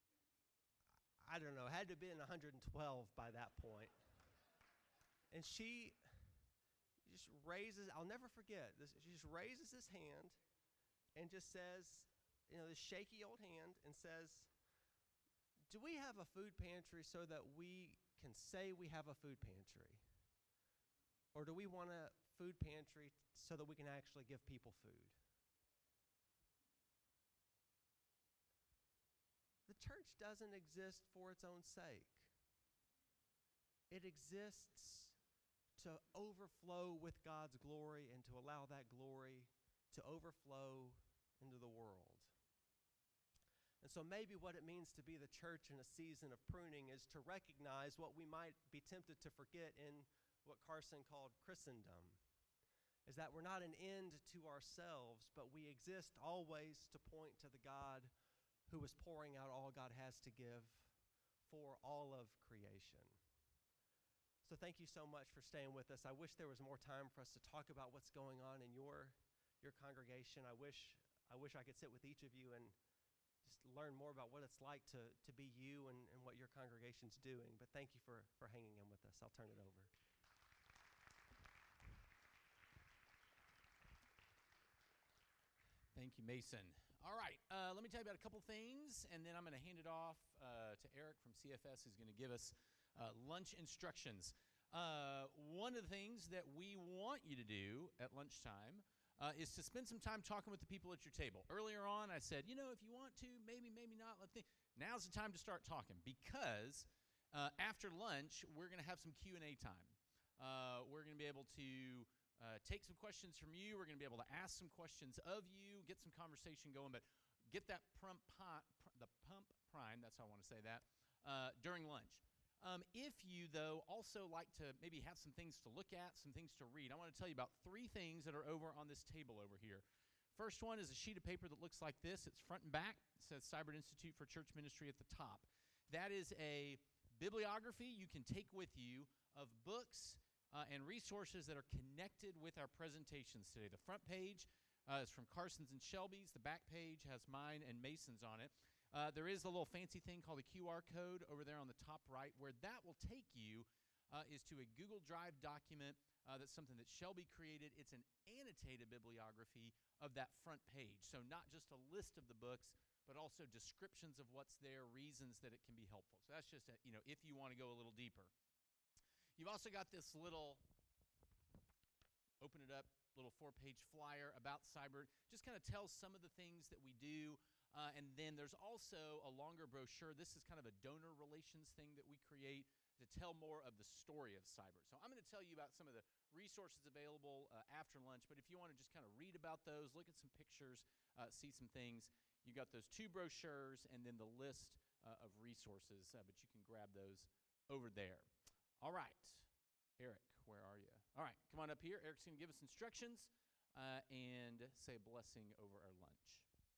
I don't know, had to have been one hundred twelve by that point. And she just raises, I'll never forget, this, she just raises his hand and just says, you know, this shaky old hand, and says, do we have a food pantry so that we can say we have a food pantry? Or do we want a food pantry so that we can actually give people food? The church doesn't exist for its own sake. It exists to overflow with God's glory and to allow that glory to overflow into the world. And so maybe what it means to be the church in a season of pruning is to recognize what we might be tempted to forget in what Carson called Christendom, is that we're not an end to ourselves, but we exist always to point to the God who is pouring out all God has to give for all of creation. So thank you so much for staying with us. I wish there was more time for us to talk about what's going on in your your congregation. I wish I wish I could sit with each of you and just learn more about what it's like to, to be you and, and what your congregation's doing. But thank you for, for hanging in with us. I'll turn it over. Thank you, Mason. All right, uh, let me tell you about a couple things, and then I'm going to hand it off uh, to Eric from C F S, who's going to give us uh, lunch instructions. Uh, one of the things that we want you to do at lunchtime uh, is to spend some time talking with the people at your table. Earlier on, I said, you know, if you want to, maybe, maybe not. Let think. Now's the time to start talking, because uh, after lunch, we're going to have some Q and A time. Uh, we're going to be able to uh, take some questions from you. We're going to be able to ask some questions of you, get some conversation going, but get that pump, the pump prime, that's how I want to say that, uh, during lunch. Um, if you, though, also like to maybe have some things to look at, some things to read, I want to tell you about three things that are over on this table over here. First one is a sheet of paper that looks like this. It's front and back. It says Cyber Institute for Church Ministry at the top. That is a bibliography you can take with you of books uh, and resources that are connected with our presentations today. The front page uh, is from Carson's and Shelby's. The back page has mine and Mason's on it. Uh, there is a little fancy thing called a Q R code over there on the top right. Where that will take you uh, is to a Google Drive document. Uh, that's something that Shelby created. It's an annotated bibliography of that front page. So not just a list of the books, but also descriptions of what's there, reasons that it can be helpful. So that's just, a, you know, if you want to go a little deeper. You've also got this little, open it up, little four-page flyer about cyber. Just kind of tells some of the things that we do. Uh, and then there's also a longer brochure. This is kind of a donor relations thing that we create to tell more of the story of cyber. So I'm going to tell you about some of the resources available uh, after lunch, but if you want to just kind of read about those, look at some pictures, uh, see some things, you got those two brochures and then the list uh, of resources, uh, but you can grab those over there. All right, Eric, where are you? All right, come on up here. Eric's going to give us instructions uh, and say a blessing over our lunch.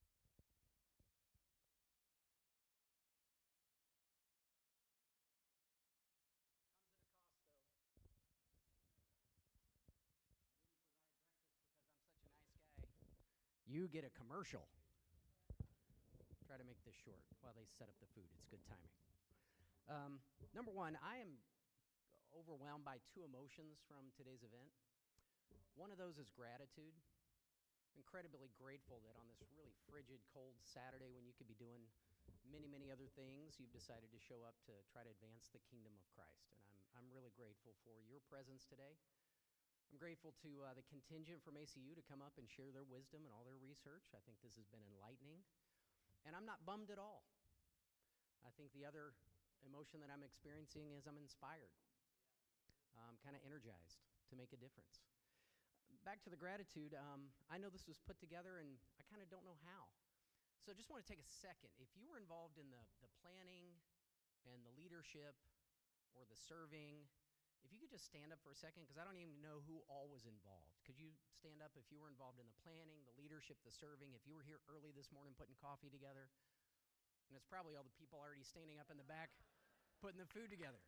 You get a commercial. Try to make this short while they set up the food. It's good timing. Um, number one, I am overwhelmed by two emotions from today's event. One of those is gratitude. Incredibly grateful that on this really frigid, cold Saturday when you could be doing many, many other things, you've decided to show up to try to advance the kingdom of Christ. And I'm, I'm really grateful for your presence today. I'm grateful to uh, the contingent from A C U to come up and share their wisdom and all their research. I think this has been enlightening. And I'm not bummed at all. I think the other emotion that I'm experiencing is I'm inspired. I'm kind of energized to make a difference. Back to the gratitude, um, I know this was put together and I kind of don't know how. So I just want to take a second. If you were involved in the, the planning and the leadership or the serving, if you could just stand up for a second, because I don't even know who all was involved. Could you stand up if you were involved in the planning, the leadership, the serving, if you were here early this morning putting coffee together? And it's probably all the people already standing up in the back putting the food together.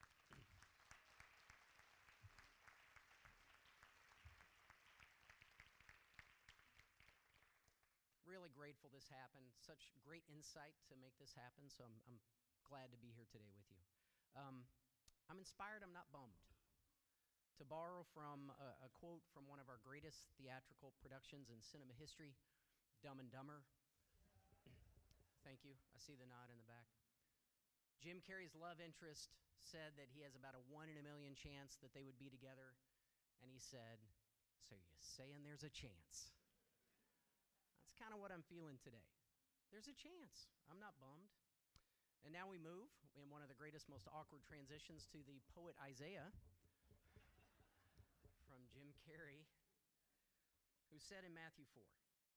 Really grateful this happened. Such great insight to make this happen, so I'm, I'm glad to be here today with you. Um, I'm inspired, I'm not bummed. To borrow from a, a quote from one of our greatest theatrical productions in cinema history, Dumb and Dumber. Thank you. I see the nod in the back. Jim Carrey's love interest said that he has about a one in a million chance that they would be together. And he said, "So you're saying there's a chance?" That's kind of what I'm feeling today. There's a chance. I'm not bummed. And now we move in one of the greatest, most awkward transitions to the poet Isaiah from Jim Carrey, who said in Matthew four,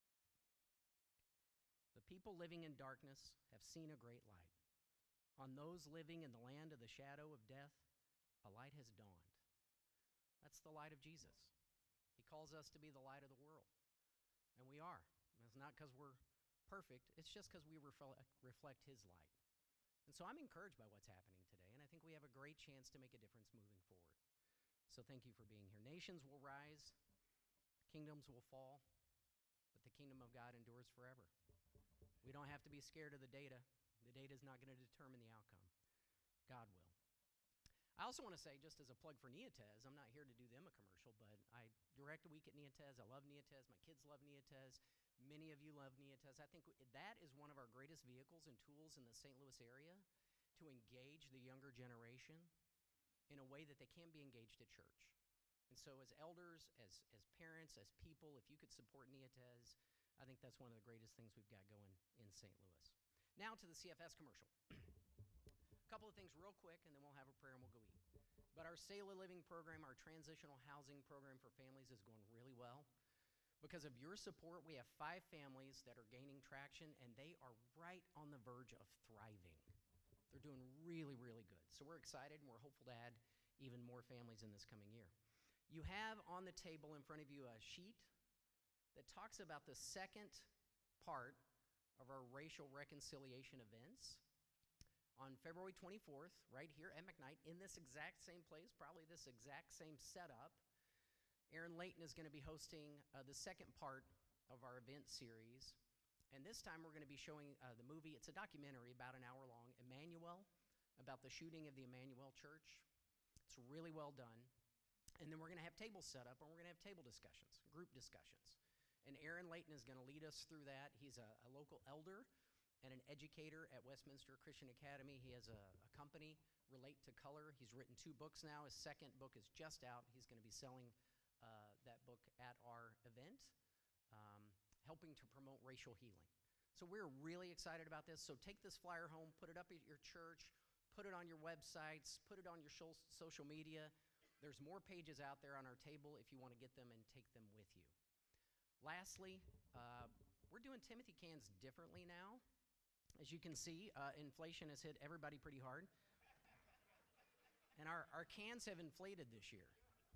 "The people living in darkness have seen a great light. On those living in the land of the shadow of death, a light has dawned." That's the light of Jesus. He calls us to be the light of the world, and we are. And it's not because we're perfect, it's just because we reflect, reflect his light. And so I'm encouraged by what's happening today, and I think we have a great chance to make a difference moving forward. So thank you for being here. Nations will rise, kingdoms will fall, but the kingdom of God endures forever. We don't have to be scared of the data. The data is not going to determine the outcome. God will. I also want to say, just as a plug for Neotez, I'm not here to do them a commercial, but I direct a week at Neotez. I love Neotez. My kids love Neotez. Many of you love Neotez. I think that is one of our greatest vehicles and tools in the Saint Louis area to engage the younger generation in a way that they can be engaged at church. And so as elders, as, as parents, as people, if you could support Neotez, I think that's one of the greatest things we've got going in Saint Louis. Now to the C F S commercial. A couple of things real quick, and then we'll have a prayer and we'll go eat. But our Selah Living program, our transitional housing program for families is going really well. Because of your support, we have five families that are gaining traction, and they are right on the verge of thriving. They're doing really, really good. So we're excited, and we're hopeful to add even more families in this coming year. You have on the table in front of you a sheet that talks about the second part of our racial reconciliation events. On February twenty-fourth, right here at McKnight, in this exact same place, probably this exact same setup, Aaron Layton is going to be hosting uh, the second part of our event series. And this time we're going to be showing uh, the movie. It's a documentary about an hour long, Emmanuel, about the shooting of the Emmanuel Church. It's really well done. And then we're going to have tables set up, and we're going to have table discussions, group discussions. And Aaron Layton is going to lead us through that. He's a, a local elder and an educator at Westminster Christian Academy. He has a, a company, Relate to Color. He's written two books now. His second book is just out. He's going to be selling uh, that book at our event, um, helping to promote racial healing. So we're really excited about this. So take this flyer home, put it up at your church, put it on your websites, put it on your sho- social media. There's more pages out there on our table if you want to get them and take them with you. Lastly, uh, we're doing Timothy cans differently now. As you can see, uh, inflation has hit everybody pretty hard. And our, our cans have inflated this year.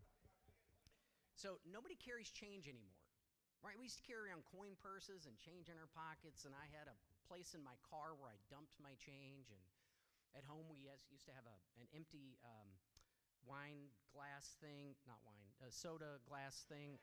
So nobody carries change anymore, right? We used to carry around coin purses and change in our pockets, and I had a place in my car where I dumped my change. And at home, we has, used to have a, an empty um, wine glass thing, not wine, a soda glass thing.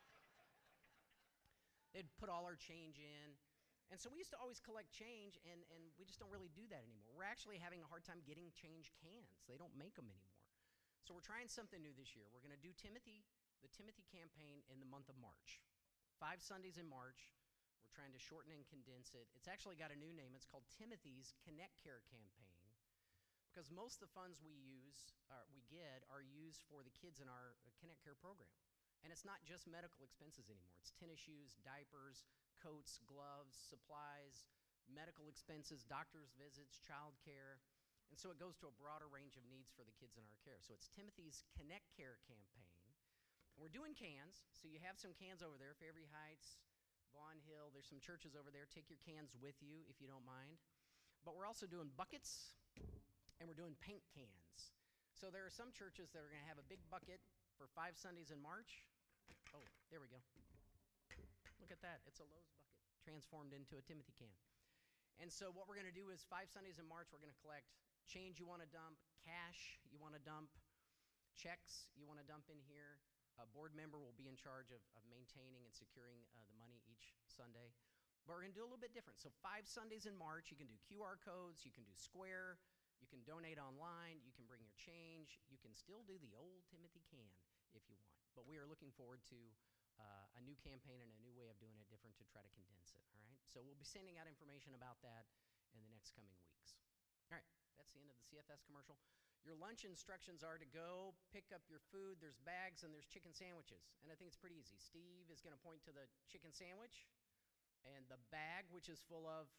They'd put all our change in. And so we used to always collect change, and, and we just don't really do that anymore. We're actually having a hard time getting change cans. They don't make them anymore. So we're trying something new this year. We're going to do Timothy, the Timothy campaign in the month of March. Five Sundays in March. We're trying to shorten and condense it. It's actually got a new name. It's called Timothy's Connect Care campaign, because most of the funds we use, or we get, are used for the kids in our Connect Care program. And it's not just medical expenses anymore. It's tennis shoes, diapers, coats, gloves, supplies, medical expenses, doctor's visits, child care. And so it goes to a broader range of needs for the kids in our care. So it's Timothy's Connect Care campaign. And we're doing cans, so you have some cans over there. Fairview Heights, Vaughn Hill, there's some churches over there. Take your cans with you if you don't mind. But we're also doing buckets, and we're doing paint cans. So there are some churches that are going to have a big bucket for five Sundays in March. Oh, there we go. Look at that. It's a Lowe's bucket transformed into a Timothy can. And so what we're going to do is five Sundays in March, we're going to collect change you want to dump, cash you want to dump, checks you want to dump in here. A board member will be in charge of, of maintaining and securing uh, the money each Sunday. But we're going to do a little bit different. So five Sundays in March, you can do Q R codes, you can do Square, you can donate online, you can bring your change, you can still do the old Timothy can if you want. But we are looking forward to Uh, a new campaign and a new way of doing it different to try to condense it, all right? So we'll be sending out information about that in the next coming weeks. All right, that's the end of the C F S commercial. Your lunch instructions are to go pick up your food. There's bags and there's chicken sandwiches. And I think it's pretty easy. Steve is going to point to the chicken sandwich and the bag, which is full of,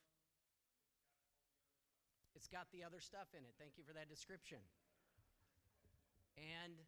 it's got the other stuff in it. Thank you for that description. And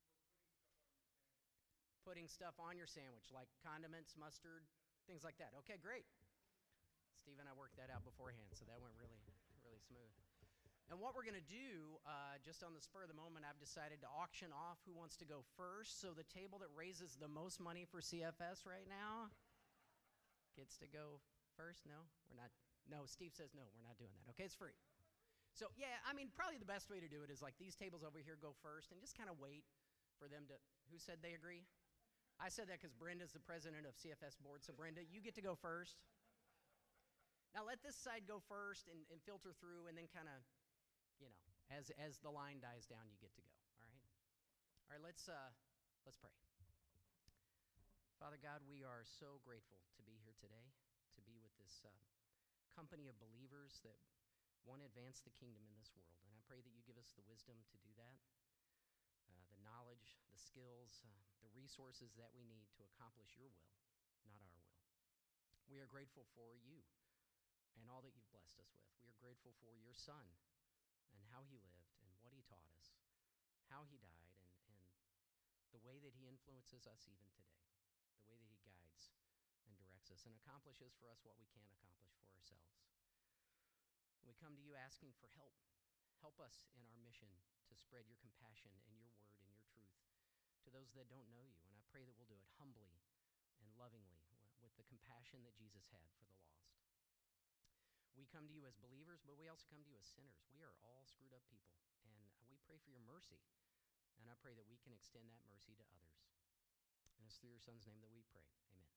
putting stuff on your sandwich, like condiments, mustard, things like that. Okay, great. Steve and I worked that out beforehand, so that went really, really smooth. And what we're going to do, uh, just on the spur of the moment, I've decided to auction off who wants to go first. So the table that raises the most money for C F S right now gets to go first. No, we're not. No, Steve says no, we're not doing that. Okay, it's free. So yeah, I mean, probably the best way to do it is like these tables over here go first and just kind of wait for them to, who said they agree? I said that because Brenda's the president of C F S board. So Brenda, you get to go first. Now let this side go first and, and filter through, and then kind of, you know, as as the line dies down, you get to go. All right. All right. Let's uh, let's pray. Father God, we are so grateful to be here today, to be with this uh, company of believers that want to advance the kingdom in this world, and I pray that you give us the wisdom to do that. Uh, the knowledge, the skills, uh, the resources that we need to accomplish your will, not our will. We are grateful for you and all that you've blessed us with. We are grateful for your Son and how he lived and what he taught us, how he died, and, and the way that he influences us even today, the way that he guides and directs us and accomplishes for us what we can't accomplish for ourselves. We come to you asking for help. Help us in our mission to spread your compassion and your word and your truth to those that don't know you. And I pray that we'll do it humbly and lovingly with the compassion that Jesus had for the lost. We come to you as believers, but we also come to you as sinners. We are all screwed up people, and we pray for your mercy. And I pray that we can extend that mercy to others. And it's through your Son's name that we pray. Amen.